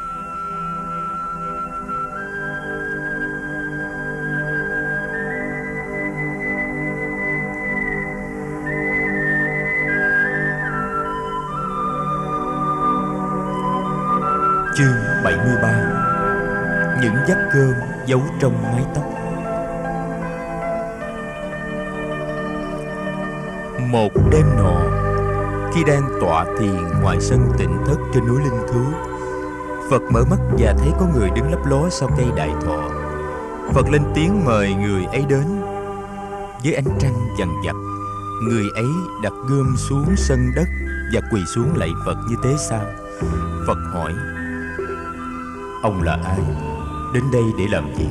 Chương bảy mươi ba. Những vắt cơm giấu trong mái tóc. Một đêm nọ, khi đang tọa thiền ngoài sân tịnh thất trên núi Linh Thú, Phật mở mắt và thấy có người đứng lấp ló sau cây đại thọ. Phật lên tiếng mời người ấy đến. Với ánh trăng vằn vặt, người ấy đặt gươm xuống sân đất và quỳ xuống lạy Phật như thế sao. Phật hỏi: Ông là ai? Đến đây để làm gì?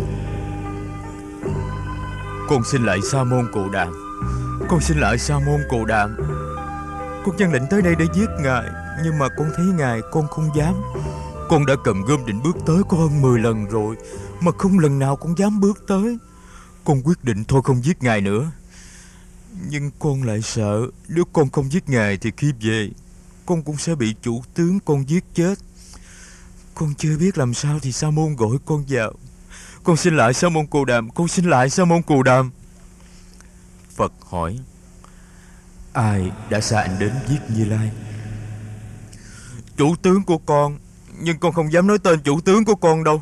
Con xin lại Sa môn Cù Đàm. Con xin lại Sa môn Cù Đàm. Con dân lệnh tới đây để giết ngài, nhưng mà con thấy ngài con không dám. Con đã cầm gươm định bước tới có hơn mười lần rồi, mà không lần nào con dám bước tới. Con quyết định thôi không giết ngài nữa. Nhưng con lại sợ nếu con không giết ngài thì khi về con cũng sẽ bị chủ tướng con giết chết. Con chưa biết làm sao thì Sa môn gọi con vào. Con xin lại Sa môn Cù Đàm. Con xin lại Sa môn Cù Đàm. Phật hỏi: Ai đã sai anh đến giết Như Lai? Chủ tướng của con, nhưng con không dám nói tên chủ tướng của con đâu.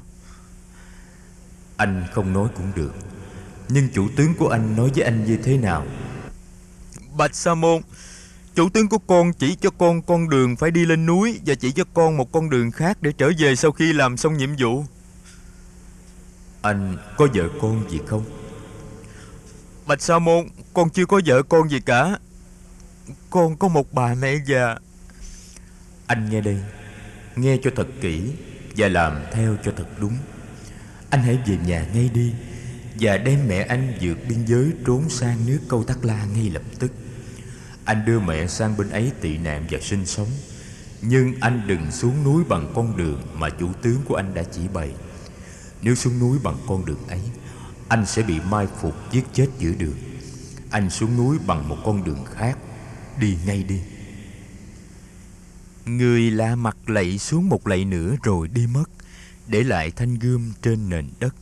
Anh không nói cũng được, nhưng chủ tướng của anh nói với anh như thế nào? Bạch Sa môn, chủ tướng của con chỉ cho con con đường phải đi lên núi, và chỉ cho con một con đường khác để trở về sau khi làm xong nhiệm vụ. Anh có vợ con gì không? Bạch Sa môn, con chưa có vợ con gì cả. Con có một bà mẹ già. Anh nghe đây, nghe cho thật kỹ. và làm theo cho thật đúng. Anh hãy về nhà ngay đi và đem mẹ anh vượt biên giới trốn sang nước Câu Tắc La ngay lập tức. Anh đưa mẹ sang bên ấy tị nạn và sinh sống. Nhưng anh đừng xuống núi bằng con đường mà chủ tướng của anh đã chỉ bày. Nếu xuống núi bằng con đường ấy, anh sẽ bị mai phục giết chết giữa đường. Anh xuống núi bằng một con đường khác, đi ngay đi. Người lạ mặt lạy xuống một lạy nữa rồi đi mất, để lại thanh gươm trên nền đất.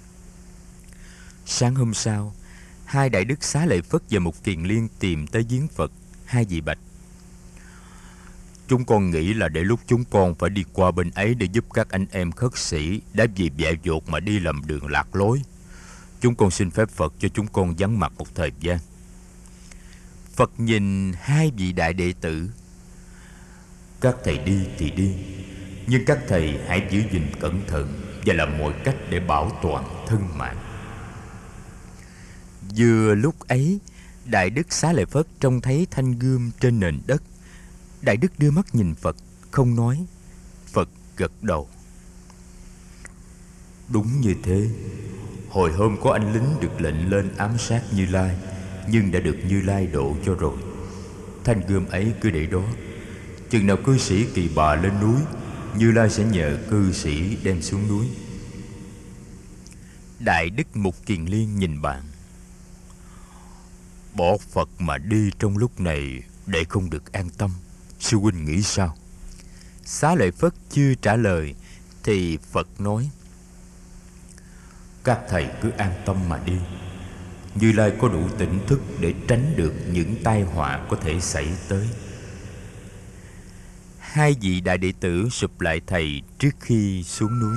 Sáng hôm sau, hai đại đức Xá Lợi Phất và Mục Kiền Liên tìm tới giếng Phật. Hai vị bạch: chúng con nghĩ là để lúc chúng con phải đi qua bên ấy để giúp các anh em khất sĩ đã vì dại dột mà đi lầm đường lạc lối. Chúng con xin phép Phật cho chúng con vắng mặt một thời gian. Phật nhìn hai vị đại đệ tử: các thầy đi thì đi, nhưng các thầy hãy giữ gìn cẩn thận và làm mọi cách để bảo toàn thân mạng. Vừa lúc ấy, đại đức Xá Lợi Phất trông thấy thanh gươm trên nền đất. Đại đức đưa mắt nhìn Phật, không nói. Phật gật đầu: đúng như thế. Hồi hôm có anh lính được lệnh lên ám sát Như Lai, nhưng đã được Như Lai độ cho rồi. Thanh gươm ấy cứ để đó. Chừng nào cư sĩ Kỳ Bà lên núi, Như Lai sẽ nhờ cư sĩ đem xuống núi. Đại đức Mục Kiền Liên nhìn bạn: bỏ Phật mà đi trong lúc này để không được an tâm, sư huynh nghĩ sao? Xá Lợi Phất chưa trả lời thì Phật nói: các thầy cứ an tâm mà đi. Như Lai có đủ tỉnh thức để tránh được những tai họa có thể xảy tới. Hai vị đại đệ tử sụp lại thầy trước khi xuống núi.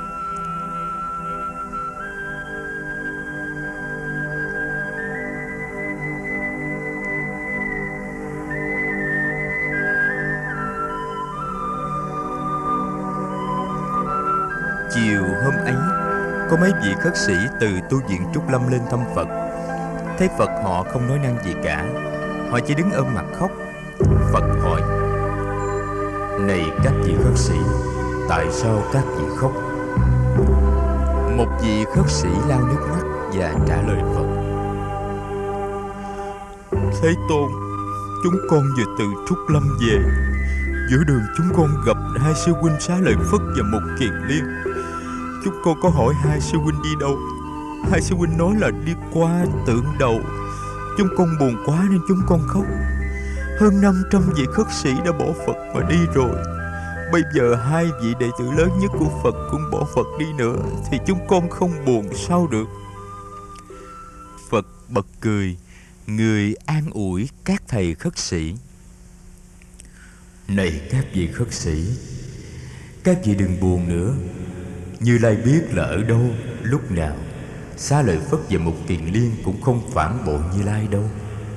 Chiều hôm ấy, có mấy vị khất sĩ từ tu viện Trúc Lâm lên thăm Phật. Thấy Phật họ không nói năng gì cả, họ chỉ đứng ôm mặt khóc. Phật hỏi: này các vị khất sĩ, tại sao các vị khóc? Một vị khất sĩ lau nước mắt và trả lời Phật: Thế Tôn, chúng con vừa từ Trúc Lâm về. Giữa đường chúng con gặp hai sư huynh Xá Lợi Phất và Mục Kiền Liên. Chúng con có hỏi hai sư huynh đi đâu. Hai sư huynh nói là đi qua Tượng Đầu. Chúng con buồn quá nên chúng con khóc. Hơn năm trăm vị khất sĩ đã bỏ Phật mà đi rồi. Bây giờ hai vị đệ tử lớn nhất của Phật cũng bỏ Phật đi nữa, thì chúng con không buồn sao được. Phật bật cười, người an ủi các thầy khất sĩ: này các vị khất sĩ, các vị đừng buồn nữa. Như Lai biết là ở đâu, lúc nào. Xá Lợi Phất và Mục Kiền Liên cũng không phản bội Như Lai đâu.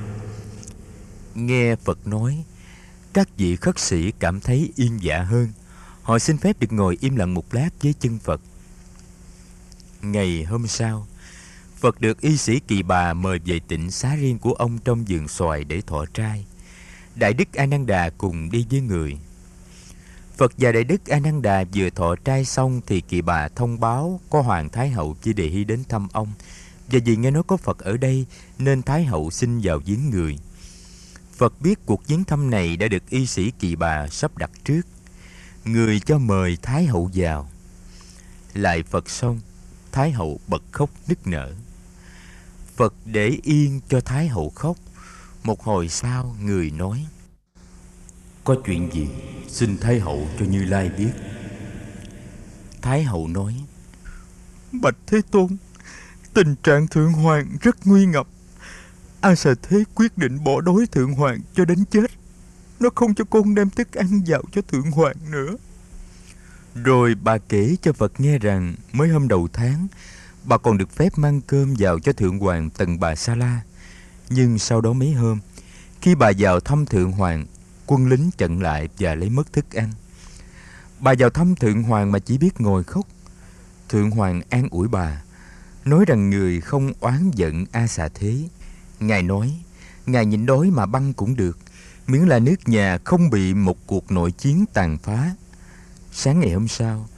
Nghe Phật nói, các vị khất sĩ cảm thấy yên dạ hơn. Họ xin phép được ngồi im lặng một lát với chân Phật. Ngày hôm sau, Phật được y sĩ Kỳ Bà mời về tịnh xá riêng của ông trong vườn xoài để thọ trai. Đại đức A Nan Đà cùng đi với người. Phật và Đại đức A Nan Đà vừa thọ trai xong thì Kỳ Bà thông báo có Hoàng Thái Hậu Chi Đề Hy đến thăm ông. Và vì nghe nói có Phật ở đây nên Thái Hậu xin vào viếng người. Phật biết cuộc viếng thăm này đã được y sĩ Kỳ Bà sắp đặt trước. Người cho mời Thái Hậu vào. Lại Phật xong, Thái Hậu bật khóc nức nở. Phật để yên cho Thái Hậu khóc. Một hồi sau, người nói: có chuyện gì xin Thái Hậu cho Như Lai biết. Thái Hậu nói: bạch Thế Tôn, tình trạng Thượng Hoàng rất nguy ngập. A Xà Thế quyết định bỏ đói Thượng Hoàng cho đến chết. Nó không cho con đem thức ăn vào cho Thượng Hoàng nữa. Rồi bà kể cho Phật nghe rằng mới hôm đầu tháng, bà còn được phép mang cơm vào cho Thượng Hoàng Tần Bà Sa La. Nhưng sau đó mấy hôm, khi bà vào thăm Thượng Hoàng, quân lính chặn lại và lấy mất thức ăn. Bà vào thăm Thượng Hoàng mà chỉ biết ngồi khóc. Thượng Hoàng an ủi bà, nói rằng người không oán giận A Xà Thế. Ngài nói, Ngài nhịn đói mà băng cũng được, miễn là nước nhà không bị một cuộc nội chiến tàn phá. Sáng ngày hôm sau,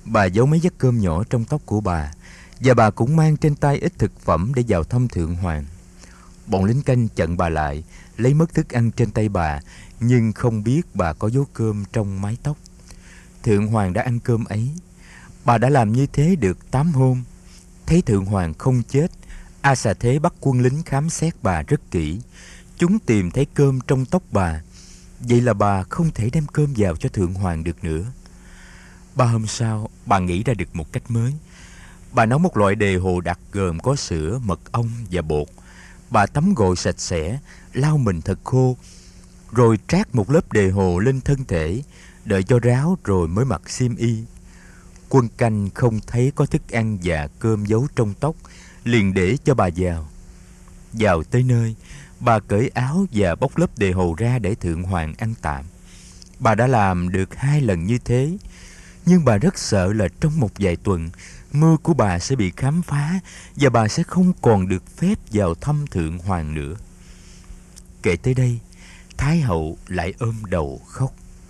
Bà giấu mấy vắt cơm nhỏ trong tóc của bà, và bà cũng mang trên tay ít thực phẩm để vào thăm Thượng Hoàng. Bọn lính canh chặn bà lại, lấy mất thức ăn trên tay bà, nhưng không biết bà có giấu cơm trong mái tóc. Thượng Hoàng đã ăn cơm ấy. Bà đã làm như thế được tám hôm. Thấy Thượng Hoàng không chết, A Xà Thế bắt quân lính khám xét bà rất kỹ. Chúng tìm thấy cơm trong tóc bà. Vậy là bà không thể đem cơm vào cho Thượng Hoàng được nữa. Ba hôm sau, bà nghĩ ra được một cách mới. Bà nấu một loại đề hồ đặc gồm có sữa, mật ong và bột. Bà tắm gội sạch sẽ, lau mình thật khô, rồi trát một lớp đề hồ lên thân thể, đợi cho ráo rồi mới mặc xiêm y. Quân canh không thấy có thức ăn và cơm giấu trong tóc, liền để cho bà vào. Vào tới nơi, bà cởi áo và bóc lớp đề hồ ra để Thượng Hoàng ăn tạm. Bà đã làm được hai lần như thế, nhưng bà rất sợ là trong một vài tuần, mưu của bà sẽ bị khám phá và bà sẽ không còn được phép vào thăm Thượng Hoàng nữa. Kể tới đây, Thái hậu lại ôm đầu khóc.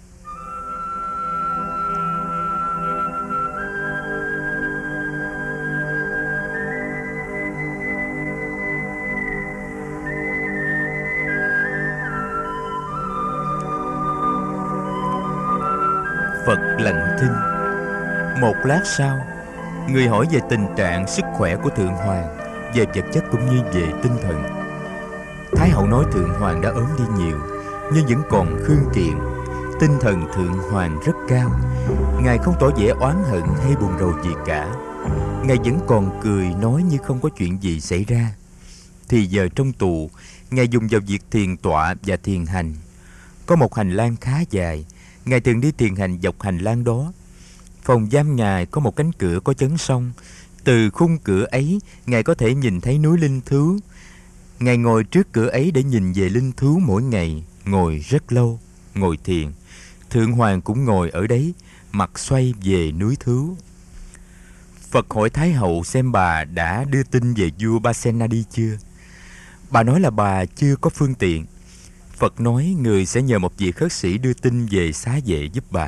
Phật lặng thinh. Một lát sau, người hỏi về tình trạng sức khỏe của Thượng Hoàng, về vật chất cũng như về tinh thần. Thái hậu nói Thượng Hoàng đã ốm đi nhiều, nhưng vẫn còn khương kiện. Tinh thần Thượng Hoàng rất cao. Ngài không tỏ vẻ oán hận hay buồn rầu gì cả. Ngài vẫn còn cười nói như không có chuyện gì xảy ra. Thì giờ trong tù, Ngài dùng vào việc thiền tọa và thiền hành. Có một hành lang khá dài, Ngài thường đi thiền hành dọc hành lang đó. Phòng giam Ngài có một cánh cửa có chấn song. Từ khung cửa ấy, Ngài có thể nhìn thấy núi linh thú. Ngài ngồi trước cửa ấy để nhìn về linh thú mỗi ngày, ngồi rất lâu, ngồi thiền. Thượng Hoàng cũng ngồi ở đấy, mặt xoay về núi thú. Phật hỏi Thái hậu xem bà đã đưa tin về vua Pasenadi chưa. Bà nói là bà chưa có phương tiện. Phật nói người sẽ nhờ một vị khất sĩ đưa tin về xá vệ giúp bà.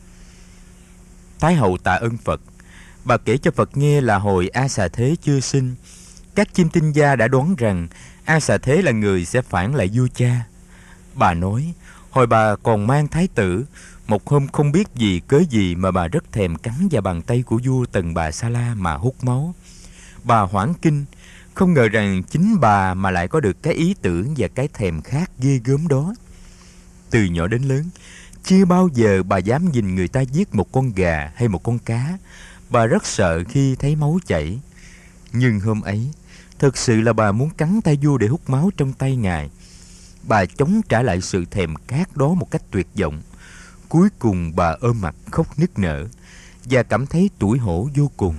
Thái hậu tạ ơn Phật. Bà kể cho Phật nghe là hồi A Xà Thế chưa sinh, các chim tinh gia đã đoán rằng A Xà Thế là người sẽ phản lại vua cha. Bà nói hồi bà còn mang thái tử, một hôm không biết vì cớ gì mà bà rất thèm cắn vào bàn tay của vua Tần Bà Sa La mà hút máu. Bà hoảng kinh, không ngờ rằng chính bà mà lại có được cái ý tưởng và cái thèm khát ghê gớm đó. Từ nhỏ đến lớn, chưa bao giờ bà dám nhìn người ta giết một con gà hay một con cá. Bà rất sợ khi thấy máu chảy. Nhưng hôm ấy, thực sự là bà muốn cắn tay vua để hút máu trong tay ngài. Bà chống trả lại sự thèm khát đó một cách tuyệt vọng. Cuối cùng bà ôm mặt khóc nức nở và cảm thấy tủi hổ vô cùng.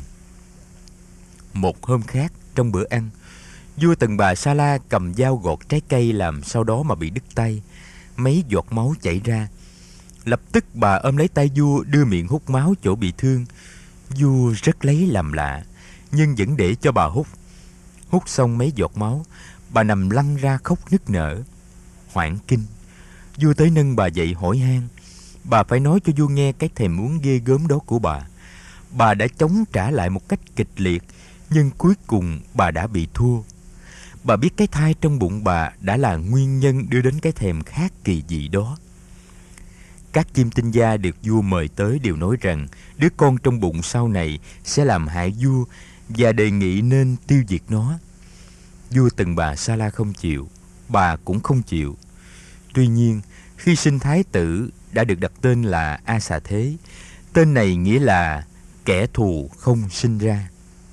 Một hôm khác, trong bữa ăn, vua Tần Bà Sa La cầm dao gọt trái cây làm sau đó mà bị đứt tay. Mấy giọt máu chảy ra. Lập tức bà ôm lấy tay vua đưa miệng hút máu chỗ bị thương. Vua rất lấy làm lạ, nhưng vẫn để cho bà hút. Hút xong mấy giọt máu, bà nằm lăn ra khóc nức nở. Hoảng kinh, vua tới nâng bà dậy hỏi han. Bà phải nói cho vua nghe cái thèm muốn ghê gớm đó của bà. Bà đã chống trả lại một cách kịch liệt, nhưng cuối cùng bà đã bị thua. Bà biết cái thai trong bụng bà đã là nguyên nhân đưa đến cái thèm khát kỳ dị đó. Các chim tinh gia được vua mời tới đều nói rằng đứa con trong bụng sau này sẽ làm hại vua và đề nghị nên tiêu diệt nó. Vua Tần Bà Sa La không chịu, bà cũng không chịu. Tuy nhiên, khi sinh thái tử đã được đặt tên là A Xà Thế. Tên này nghĩa là kẻ thù không sinh ra.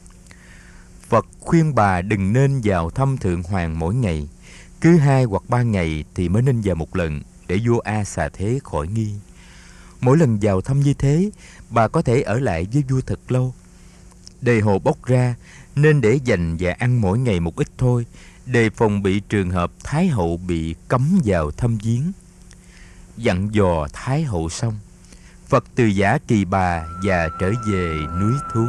Phật khuyên bà đừng nên vào thăm Thượng Hoàng mỗi ngày, cứ hai hoặc ba ngày thì mới nên vào một lần, để vua A Xà Thế khỏi nghi. Mỗi lần vào thăm như thế, bà có thể ở lại với vua thật lâu. Đề hồ bốc ra nên để dành và ăn mỗi ngày một ít thôi, đề phòng bị trường hợp Thái hậu bị cấm vào thăm viếng. Dặn dò Thái hậu xong, Phật từ giả Kỳ Bà và trở về núi thú.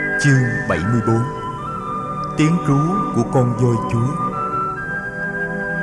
Chương bảy mươi bốn. Tiếng rú của con voi chúa.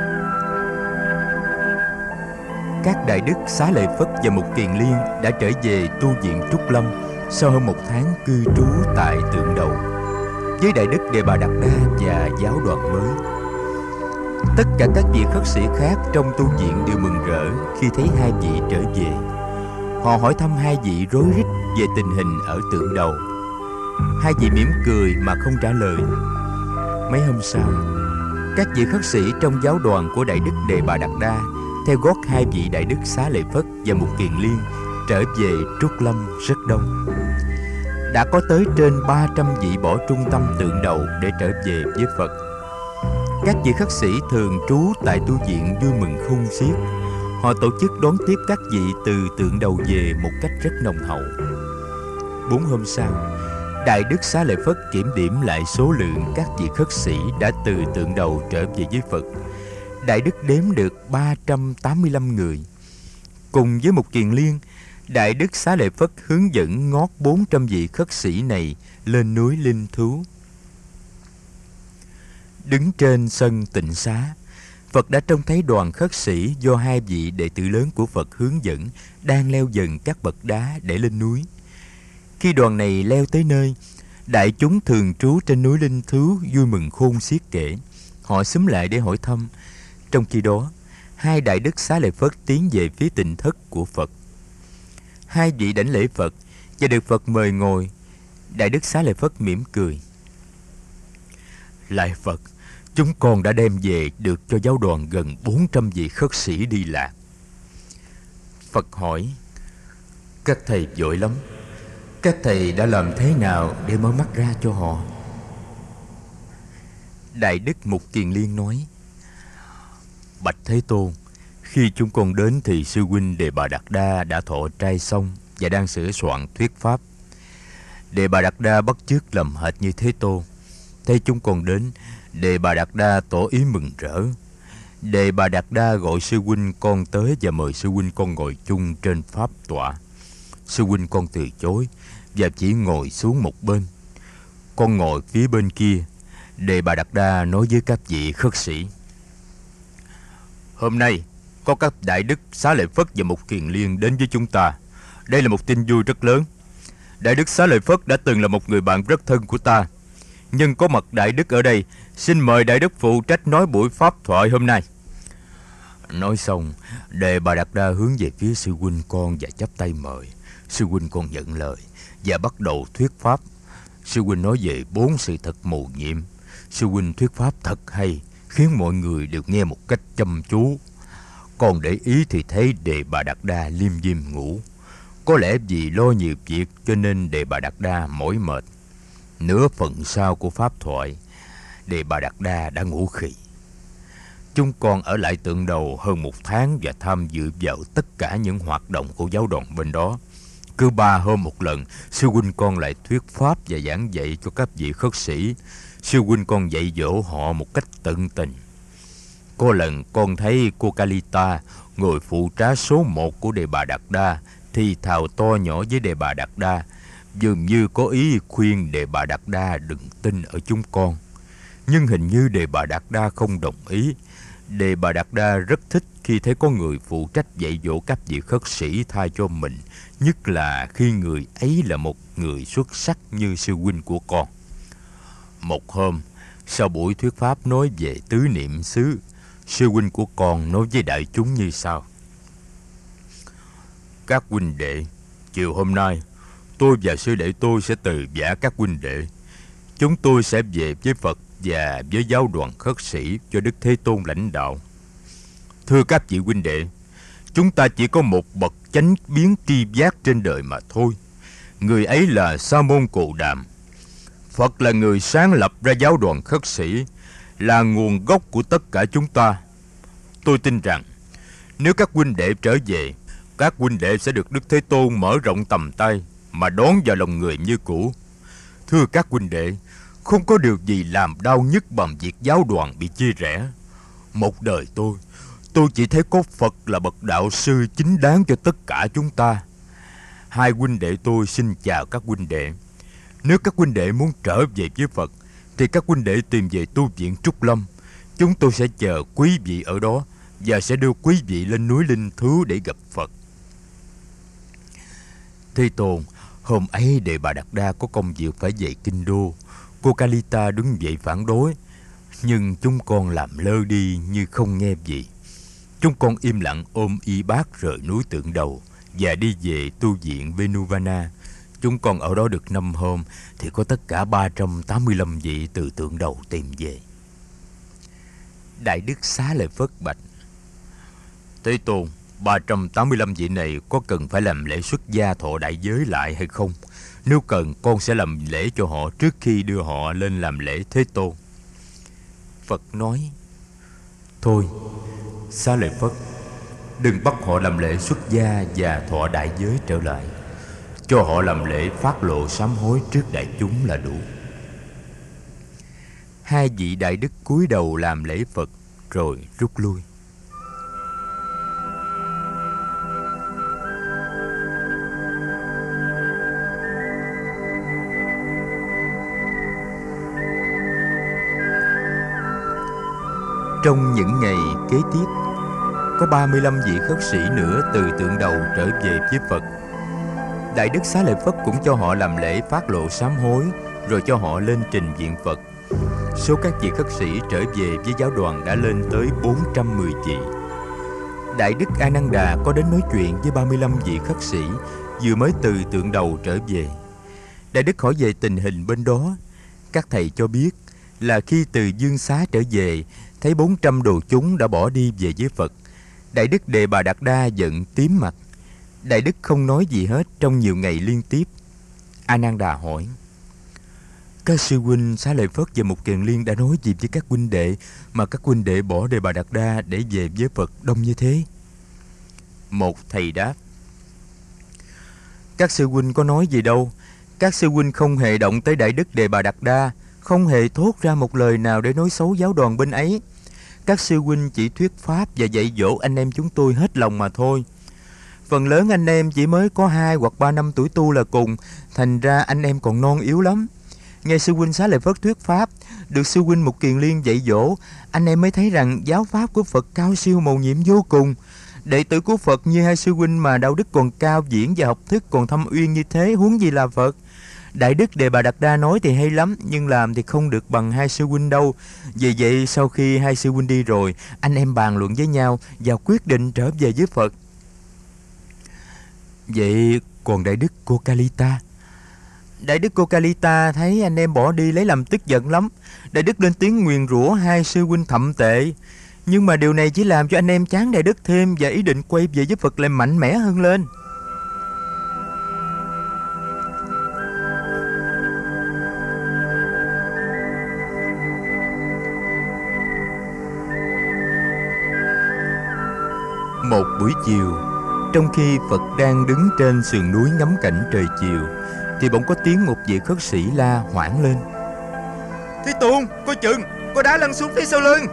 các đại đức Xá Lợi Phất và Mục Kiền Liên đã trở về tu viện Trúc Lâm sau hơn một tháng cư trú tại Tượng Đầu với đại đức Đề Bà Đạt Đa và giáo đoàn mới. Tất cả các vị khất sĩ khác trong tu viện đều mừng rỡ khi thấy hai vị trở về. Họ hỏi thăm hai vị rối rít về tình hình ở Tượng Đầu. Hai vị mỉm cười mà không trả lời. Mấy hôm sau, các vị khất sĩ trong giáo đoàn của đại đức Đề Bà Đạt Đa theo gót hai vị đại đức Xá Lợi Phất và Mục Kiền Liên trở về Trúc Lâm rất đông. Đã có tới trên ba trăm vị bỏ trung tâm Tượng Đầu để trở về với Phật. Các vị khất sĩ thường trú tại tu viện vui mừng khôn xiết. Họ tổ chức đón tiếp các vị từ Tượng Đầu về một cách rất nồng hậu. Bốn hôm sau, đại đức Xá Lợi Phất kiểm điểm lại số lượng các vị khất sĩ đã từ Tượng Đầu trở về với Phật. Đại đức đếm được ba trăm tám mươi lăm người. Cùng với Mục Kiền Liên, đại đức Xá Lợi Phất hướng dẫn ngót bốn trăm vị khất sĩ này lên núi Linh Thú. Đứng trên sân tịnh xá, Phật đã trông thấy đoàn khất sĩ do hai vị đệ tử lớn của Phật hướng dẫn đang leo dần các bậc đá để lên núi. Khi đoàn này leo tới nơi, đại chúng thường trú trên núi Linh Thú vui mừng khôn xiết kể. Họ xúm lại để hỏi thăm. Trong khi đó, hai đại đức Xá Lợi Phất tiến về phía tịnh thất của Phật. Hai vị đảnh lễ Phật và được Phật mời ngồi. Đại đức Xá Lợi Phất mỉm cười. Lạy Phật, chúng con đã đem về được cho giáo đoàn gần bốn trăm vị khất sĩ đi lạc. Phật hỏi, các thầy vội lắm, các thầy đã làm thế nào để mở mắt ra cho họ? Đại đức Mục Kiền Liên nói, bạch Thế Tôn, khi chúng con đến thì sư huynh Đề Bà Đạt Đa đã thọ trai xong và đang sửa soạn thuyết pháp. Đề Bà Đạt Đa bắt chước làm hệt như Thế Tôn. Thấy chúng con đến, Đề Bà Đạt Đa tỏ ý mừng rỡ. Đề Bà Đạt Đa gọi sư huynh con tới và mời sư huynh con ngồi chung trên pháp tọa. Sư huynh con từ chối và chỉ ngồi xuống một bên. Con ngồi phía bên kia. Đề Bà Đạt Đa nói với các vị khất sĩ, hôm nay có các đại đức Xá Lợi Phất và Mục Kiền Liên đến với chúng ta. Đây là một tin vui rất lớn. Đại đức Xá Lợi Phất đã từng là một người bạn rất thân của ta. Nhưng có mặt đại đức ở đây, xin mời đại đức phụ trách nói buổi pháp thoại hôm nay. Nói xong, Đề Bà Đạt Đa hướng về phía sư huynh con và chắp tay mời. Sư huynh con nhận lời và bắt đầu thuyết pháp. Sư huynh nói về bốn sự thật mầu nhiệm. Sư huynh thuyết pháp thật hay, khiến mọi người đều nghe một cách chăm chú. Còn để ý thì thấy Đề Bà Đạt Đa liêm diêm ngủ. Có lẽ vì lo nhiều việc cho nên Đề Bà Đạt Đa mỏi mệt. Nửa phần sau của pháp thoại, Đề Bà Đạt Đa đã ngủ khì. Chúng con ở lại Tượng Đầu hơn một tháng và tham dự vào tất cả những hoạt động của giáo đoàn bên đó. Cứ ba hôm một lần, sư huynh con lại thuyết pháp và giảng dạy cho các vị khất sĩ. Sư huynh con dạy dỗ họ một cách tận tình. Có lần con thấy cô Kalita, người phụ trá số một của Đề Bà Đạt Đa, thì thào to nhỏ với Đề Bà Đạt Đa, dường như có ý khuyên Đề Bà Đạt Đa đừng tin ở chúng con. Nhưng hình như Đề Bà Đạt Đa không đồng ý. Đề Bà Đạt Đa rất thích khi thấy có người phụ trách dạy dỗ các vị khất sĩ thay cho mình, nhất là khi người ấy là một người xuất sắc như sư huynh của con. Một hôm, sau buổi thuyết pháp nói về tứ niệm xứ, sư huynh của con nói với đại chúng như sau. Các huynh đệ, chiều hôm nay, tôi và sư đệ tôi sẽ từ giã các huynh đệ. Chúng tôi sẽ về với Phật và với giáo đoàn khất sĩ cho Đức Thế Tôn lãnh đạo. Thưa các vị huynh đệ, chúng ta chỉ có một bậc chánh biến tri giác trên đời mà thôi. Người ấy là Sa môn Cồ Đàm. Phật là người sáng lập ra giáo đoàn khất sĩ, là nguồn gốc của tất cả chúng ta. Tôi tin rằng nếu các huynh đệ trở về, các huynh đệ sẽ được Đức Thế Tôn mở rộng tầm tay mà đón vào lòng người như cũ. Thưa các huynh đệ, không có điều gì làm đau nhất bằng việc giáo đoàn bị chia rẽ. Một đời tôi, tôi chỉ thấy có Phật là bậc đạo sư chính đáng cho tất cả chúng ta. Hai huynh đệ tôi xin chào các huynh đệ. Nếu các huynh đệ muốn trở về với Phật, thì các huynh đệ tìm về tu viện Trúc Lâm. Chúng tôi sẽ chờ quý vị ở đó và sẽ đưa quý vị lên núi Linh Thứ để gặp Phật. Thế Tôn, hôm ấy Đề Bà Đạt Đa có công việc phải về kinh đô. Cô Kalita đứng dậy phản đối, nhưng chúng con làm lơ đi như không nghe gì. Chúng con im lặng ôm y bát rời núi Tượng Đầu và đi về tu viện Venuvana. Chúng con ở đó được năm hôm thì có tất cả ba trăm tám mươi lăm vị từ Tượng Đầu tìm về. Đại Đức Xá Lợi Phất bạch: Thế Tôn, ba trăm tám mươi lăm vị này có cần phải làm lễ xuất gia thọ đại giới lại hay không? Nếu cần, con sẽ làm lễ cho họ trước khi đưa họ lên làm lễ Thế Tôn. Phật nói: Thôi, Xá Lợi Phất, đừng bắt họ làm lễ xuất gia và thọ đại giới trở lại. Cho họ làm lễ phát lộ sám hối trước đại chúng là đủ. Hai vị đại đức cúi đầu làm lễ Phật rồi rút lui. Trong những ngày kế tiếp, có ba mươi lăm vị khất sĩ nữa từ Tượng Đầu trở về với Phật. Đại Đức Xá Lợi Phất cũng cho họ làm lễ phát lộ sám hối, rồi cho họ lên trình viện Phật. Số các vị khất sĩ trở về với giáo đoàn đã lên tới bốn trăm mười vị. Đại Đức A Nan Đà có đến nói chuyện với ba mươi lăm vị khất sĩ vừa mới từ Tượng Đầu trở về. Đại Đức hỏi về tình hình bên đó. Các thầy cho biết là khi từ Dương Xá trở về, thấy bốn trăm đồ chúng đã bỏ đi về với Phật. Đại Đức Đề Bà Đạt Đa giận tím mặt. Đại Đức không nói gì hết trong nhiều ngày liên tiếp. A Nan Đà hỏi: Các sư huynh Xá Lợi Phất và Mục Kiền Liên đã nói gì với các huynh đệ mà các huynh đệ bỏ Đề Bà Đạt Đa để về với Phật đông như thế? Một thầy đáp: Các sư huynh có nói gì đâu. Các sư huynh không hề động tới Đại Đức Đề Bà Đạt Đa, không hề thốt ra một lời nào để nói xấu giáo đoàn bên ấy. Các sư huynh chỉ thuyết pháp và dạy dỗ anh em chúng tôi hết lòng mà thôi. Phần lớn anh em chỉ mới có hai hoặc ba năm tuổi tu là cùng, thành ra anh em còn non yếu lắm. Nghe sư huynh Xá Lợi Phất thuyết pháp, được sư huynh Mục Kiền Liên dạy dỗ, anh em mới thấy rằng giáo pháp của Phật cao siêu mầu nhiệm vô cùng. Đệ tử của Phật như hai sư huynh mà đạo đức còn cao viễn và học thức còn thâm uyên như thế, huống gì là Phật. Đại Đức Đề Bà Đạt Đa nói thì hay lắm, nhưng làm thì không được bằng hai sư huynh đâu. Vì vậy sau khi hai sư huynh đi rồi, anh em bàn luận với nhau và quyết định trở về với Phật. Vậy còn Đại Đức Cô Kalita? Đại Đức Cô Kalita thấy anh em bỏ đi lấy làm tức giận lắm. Đại Đức lên tiếng nguyền rủa hai sư huynh thậm tệ. Nhưng mà điều này chỉ làm cho anh em chán Đại Đức thêm, và ý định quay về với Phật lại mạnh mẽ hơn lên. Một buổi chiều, trong khi Phật đang đứng trên sườn núi ngắm cảnh trời chiều, thì bỗng có tiếng một vị khất sĩ la hoảng lên: Thế Tôn, coi chừng, có đá lăn xuống phía sau lưng.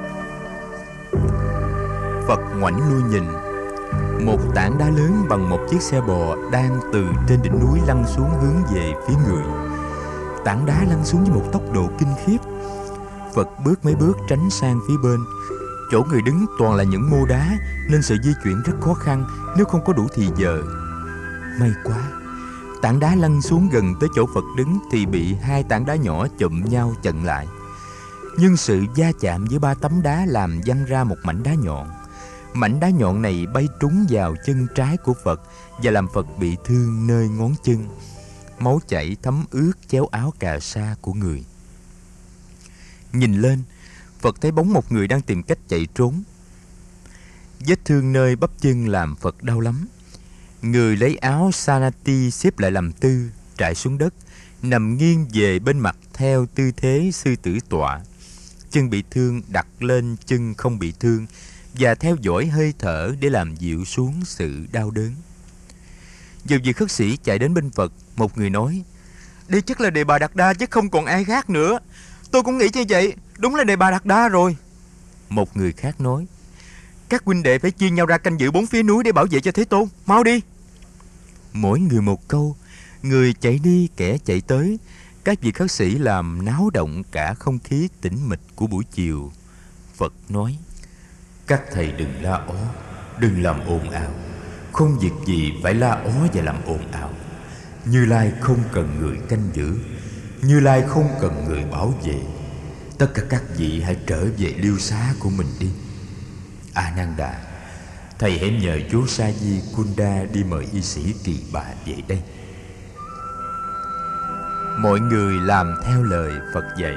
Phật ngoảnh lui nhìn. Một tảng đá lớn bằng một chiếc xe bò đang từ trên đỉnh núi lăn xuống hướng về phía người. Tảng đá lăn xuống với một tốc độ kinh khiếp. Phật bước mấy bước tránh sang phía bên. Chỗ người đứng toàn là những mô đá, nên sự di chuyển rất khó khăn nếu không có đủ thì giờ. May quá, tảng đá lăn xuống gần tới chỗ Phật đứng thì bị hai tảng đá nhỏ chụm nhau chặn lại. Nhưng sự va chạm giữa ba tấm đá làm văng ra một mảnh đá nhọn. Mảnh đá nhọn này bay trúng vào chân trái của Phật và làm Phật bị thương nơi ngón chân. Máu chảy thấm ướt chéo áo cà sa của người. Nhìn lên, Phật thấy bóng một người đang tìm cách chạy trốn. Vết thương nơi bắp chân làm Phật đau lắm. Người lấy áo Sanati xếp lại làm tư, trải xuống đất, nằm nghiêng về bên mặt theo tư thế sư tử tọa. Chân bị thương đặt lên chân không bị thương, và theo dõi hơi thở để làm dịu xuống sự đau đớn. Giờ vị khất sĩ chạy đến bên Phật, một người nói: Đây chắc là Đề Bà Đạt Đa chứ không còn ai khác nữa. Tôi cũng nghĩ như vậy, đúng là Đề Bà Đạt Đa rồi. Một người khác nói: Các huynh đệ phải chia nhau ra canh giữ bốn phía núi để bảo vệ cho Thế Tôn, mau đi. Mỗi người một câu, người chạy đi kẻ chạy tới. Các vị khất sĩ làm náo động cả không khí tĩnh mịch của buổi chiều. Phật nói: Các thầy đừng la ó, đừng làm ồn ào. Không việc gì phải la ó và làm ồn ào. Như Lai không cần người canh giữ, Như Lai không cần người bảo vệ. Tất cả các vị hãy trở về liêu xá của mình đi. A Nan Đà, thầy hãy nhờ chú Sa Di Kunda đi mời y sĩ Kỳ Bà về đây. Mọi người làm theo lời Phật dạy.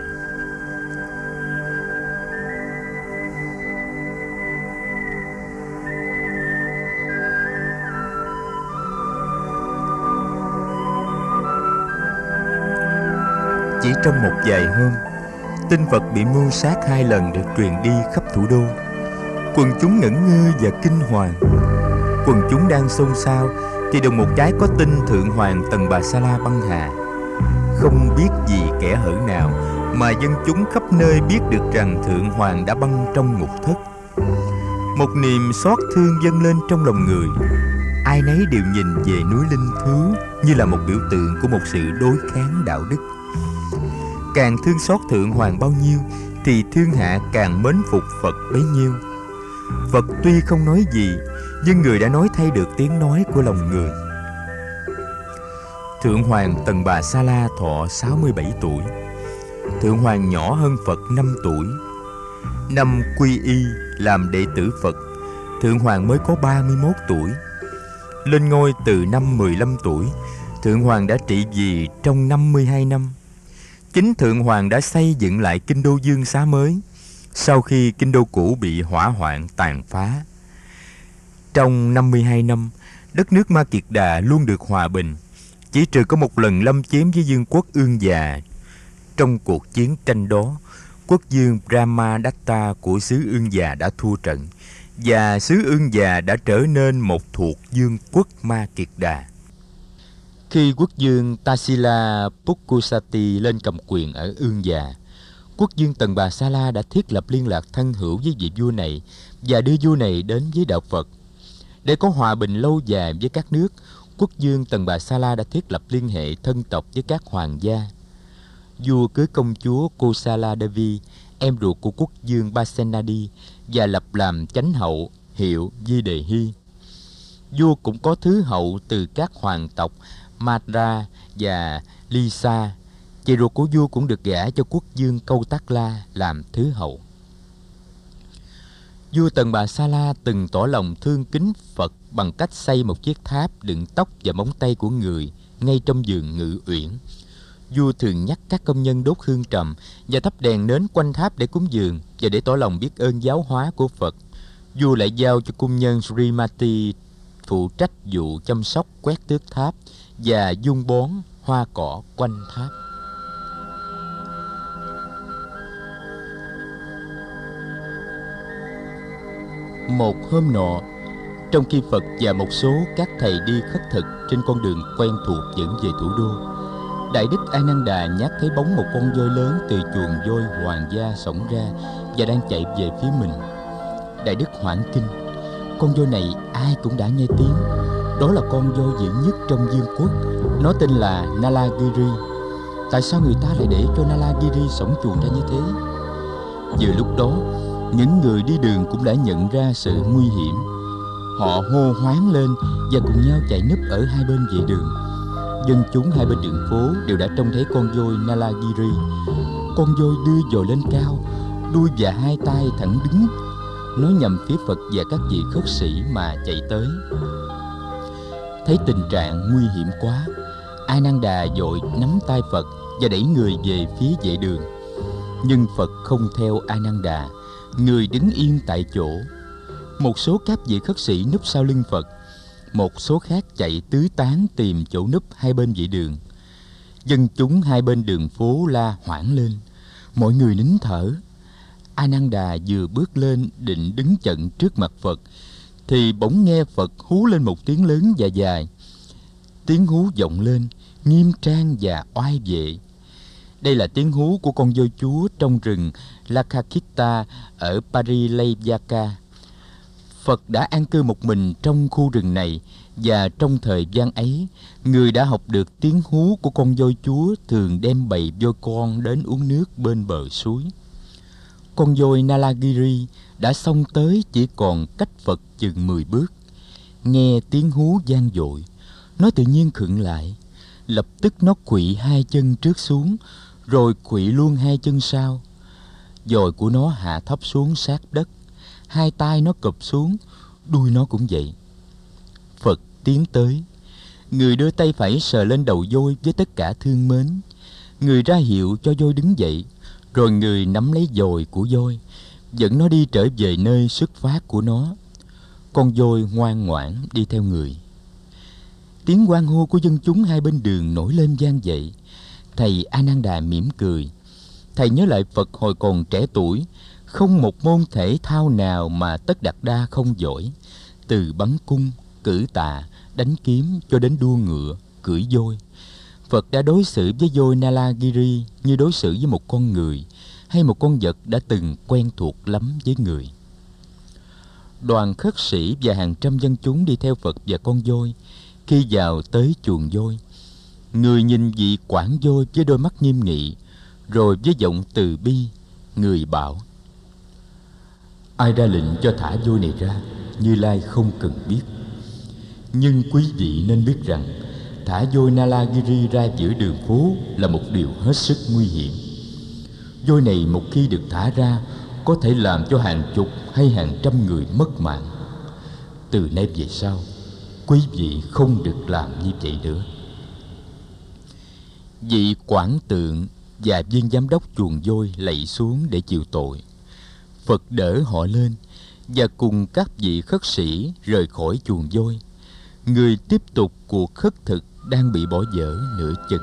Chỉ trong một vài hôm, tin Phật bị mưu sát hai lần được truyền đi khắp thủ đô. Quần chúng ngẩn ngơ và kinh hoàng. Quần chúng đang xôn xao thì đùng một cái có tin Thượng Hoàng Tần Bà Sa La băng hà. Không biết gì kẻ hở nào mà dân chúng khắp nơi biết được rằng Thượng Hoàng đã băng trong ngục thất. Một niềm xót thương dâng lên trong lòng người. Ai nấy đều nhìn về núi Linh Thứ như là một biểu tượng của một sự đối kháng đạo đức. Càng thương xót Thượng Hoàng bao nhiêu thì thiên hạ càng mến phục Phật bấy nhiêu. Phật tuy không nói gì, nhưng người đã nói thay được tiếng nói của lòng người. Thượng Hoàng Tần Bà Sa La thọ sáu mươi bảy tuổi. Thượng Hoàng nhỏ hơn Phật năm tuổi. Năm quy y làm đệ tử Phật, Thượng Hoàng mới có ba mươi mốt tuổi. Lên ngôi từ năm mười lăm tuổi, Thượng Hoàng đã trị vì trong năm mươi hai năm. Chính Thượng Hoàng đã xây dựng lại kinh đô Dương Xá mới sau khi kinh đô cũ bị hỏa hoạn tàn phá. Trong năm mươi hai năm, đất nước Ma Kiệt Đà luôn được hòa bình, chỉ trừ có một lần lâm chiếm với vương quốc Ương Già. Trong cuộc chiến tranh đó, quốc vương Brahmadatta của xứ Ương Già đã thua trận, và xứ Ương Già đã trở nên một thuộc vương quốc Ma Kiệt Đà. Khi quốc vương Tassila Pukkusati lên cầm quyền ở Ương Già, quốc vương Tần Bà Sa La đã thiết lập liên lạc thân hữu với vị vua này và đưa vua này đến với đạo Phật. Để có hòa bình lâu dài với các nước, quốc vương Tần Bà Sa La đã thiết lập liên hệ thân tộc với các hoàng gia. Vua cưới công chúa Kosala Devi, em ruột của quốc vương Pasenadi, và lập làm chánh hậu hiệu Di Đề Hy. Vua cũng có thứ hậu từ các hoàng tộc Madra và Lisa. Chị ruột của vua cũng được gả cho quốc vương Câu Tát La làm thứ hậu. Vua Tần Bà Sa La từng tỏ lòng thương kính Phật bằng cách xây một chiếc tháp đựng tóc và móng tay của người ngay trong vườn Ngự Uyển. Vua thường nhắc các công nhân đốt hương trầm và thắp đèn nến quanh tháp để cúng dường, và để tỏ lòng biết ơn giáo hóa của Phật, vua lại giao cho cung nhân Srimati phụ trách vụ chăm sóc quét tước tháp và dung bón hoa cỏ quanh tháp. Một hôm nọ, trong khi Phật và một số các thầy đi khất thực trên con đường quen thuộc dẫn về thủ đô, Đại Đức A Nan Đà nhát thấy bóng một con voi lớn từ chuồng voi hoàng gia xổng ra và đang chạy về phía mình. Đại Đức hoảng kinh. Con voi này ai cũng đã nghe tiếng. Đó là con voi dữ nhất trong vương quốc. Nó tên là Nalagiri. Tại sao người ta lại để cho Nalagiri xổng chuồng ra như thế? Vừa lúc đó, những người đi đường cũng đã nhận ra sự nguy hiểm. Họ hô hoáng lên và cùng nhau chạy núp ở hai bên vệ đường. Dân chúng hai bên đường phố đều đã trông thấy con voi Nalagiri. Con voi đưa dồi lên cao, đuôi và hai tay thẳng đứng. Nó nhằm phía Phật và các vị khất sĩ mà chạy tới. Thấy tình trạng nguy hiểm quá, A Nan Đà vội nắm tay Phật và đẩy người về phía vệ đường. Nhưng Phật không theo A Nan Đà, người đứng yên tại chỗ. Một số các vị khất sĩ núp sau lưng Phật, một số khác chạy tứ tán tìm chỗ núp hai bên vệ đường. Dân chúng hai bên đường phố la hoảng lên, mọi người nín thở. A Nan Đà vừa bước lên định đứng chận trước mặt Phật thì bỗng nghe Phật hú lên một tiếng lớn và dài. Tiếng hú vọng lên nghiêm trang và oai vệ. Đây là tiếng hú của con voi chúa trong rừng Lakakita ở Parilayaka. Phật đã an cư một mình trong khu rừng này, và trong thời gian ấy, người đã học được tiếng hú của con voi chúa thường đem bầy voi con đến uống nước bên bờ suối. con voi Nalagiri đã xông tới chỉ còn cách Phật chừng mười bước. Nghe tiếng hú vang dội, nó tự nhiên khựng lại. Lập tức nó khuỵu hai chân trước xuống, rồi khuỵu luôn hai chân sau. Dòi của nó hạ thấp xuống sát đất, hai tay nó cụp xuống, đuôi nó cũng vậy. Phật tiến tới, người đưa tay phải sờ lên đầu voi với tất cả thương mến. Người ra hiệu cho voi đứng dậy, rồi người nắm lấy dòi của voi, dẫn nó đi trở về nơi xuất phát của nó. Con voi ngoan ngoãn đi theo người. Tiếng hoan hô của dân chúng hai bên đường nổi lên vang dậy. Thầy Ananda mỉm cười. Thầy nhớ lại Phật hồi còn trẻ tuổi, không một môn thể thao nào mà Tất Đạt Đa không giỏi. Từ bắn cung, cử tạ, đánh kiếm cho đến đua ngựa, cưỡi voi. Phật đã đối xử với voi Nalagiri như đối xử với một con người hay một con vật đã từng quen thuộc lắm với người. Đoàn khất sĩ và hàng trăm dân chúng đi theo Phật và con voi. Khi vào tới chuồng voi, người nhìn vị quản voi với đôi mắt nghiêm nghị, rồi với giọng từ bi, người bảo: ai ra lệnh cho thả voi này ra, Như Lai không cần biết. Nhưng quý vị nên biết rằng thả voi Nalagiri ra giữa đường phố là một điều hết sức nguy hiểm. Voi này một khi được thả ra có thể làm cho hàng chục hay hàng trăm người mất mạng. Từ nay về sau, quý vị không được làm như vậy nữa. Vị quản tượng và viên giám đốc chuồng voi lạy xuống để chịu tội. Phật đỡ họ lên và cùng các vị khất sĩ rời khỏi chuồng voi. Người tiếp tục cuộc khất thực đang bị bỏ dở nửa chừng.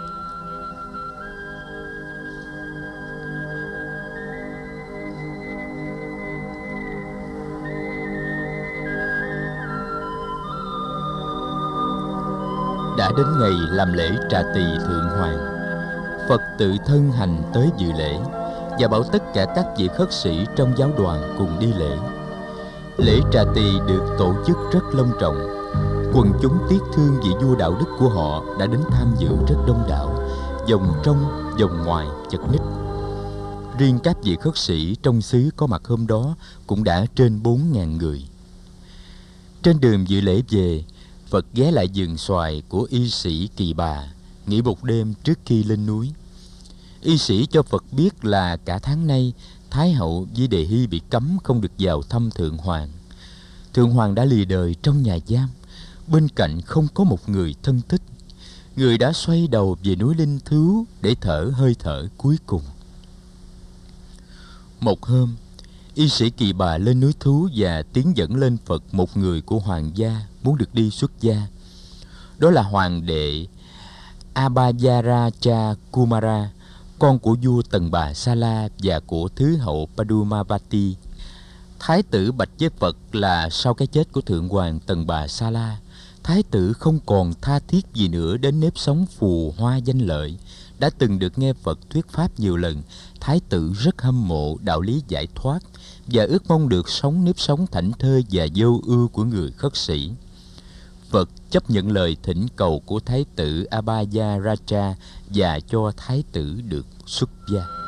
Đã đến ngày làm lễ trà tỳ thượng hoàng. Phật tự thân hành tới dự lễ và bảo tất cả các vị khất sĩ trong giáo đoàn cùng đi lễ. Lễ trà tỳ được tổ chức rất long trọng. Quần chúng tiếc thương vị vua đạo đức của họ đã đến tham dự rất đông đảo, vòng trong vòng ngoài chật ních. Riêng các vị khất sĩ trong xứ có mặt hôm đó cũng đã trên bốn ngàn người. Trên đường dự lễ về, Phật ghé lại vườn xoài của y sĩ Kỳ Bà, nghỉ một đêm trước khi lên núi. Y sĩ cho Phật biết là cả tháng nay Thái hậu với Đề Hy bị cấm không được vào thăm Thượng Hoàng. Thượng Hoàng đã lìa đời trong nhà giam, bên cạnh không có một người thân thích. Người đã xoay đầu về núi Linh Thứu để thở hơi thở cuối cùng. Một hôm, y sĩ Kỳ Bà lên núi Thú và tiến dẫn lên Phật một người của hoàng gia muốn được đi xuất gia. Đó là hoàng đệ Abhayaraja Kumara, con của vua Tần Bà Sa La và của thứ hậu Padumavati. Thái tử bạch với Phật là sau cái chết của thượng hoàng Tần Bà Sa La, thái tử không còn tha thiết gì nữa đến nếp sống phù hoa danh lợi. Đã từng được nghe Phật thuyết pháp nhiều lần, thái tử rất hâm mộ đạo lý giải thoát và ước mong được sống nếp sống thảnh thơi và vô ưu của người khất sĩ. Phật chấp nhận lời thỉnh cầu của thái tử Abhayaraja và cho thái tử được xuất gia.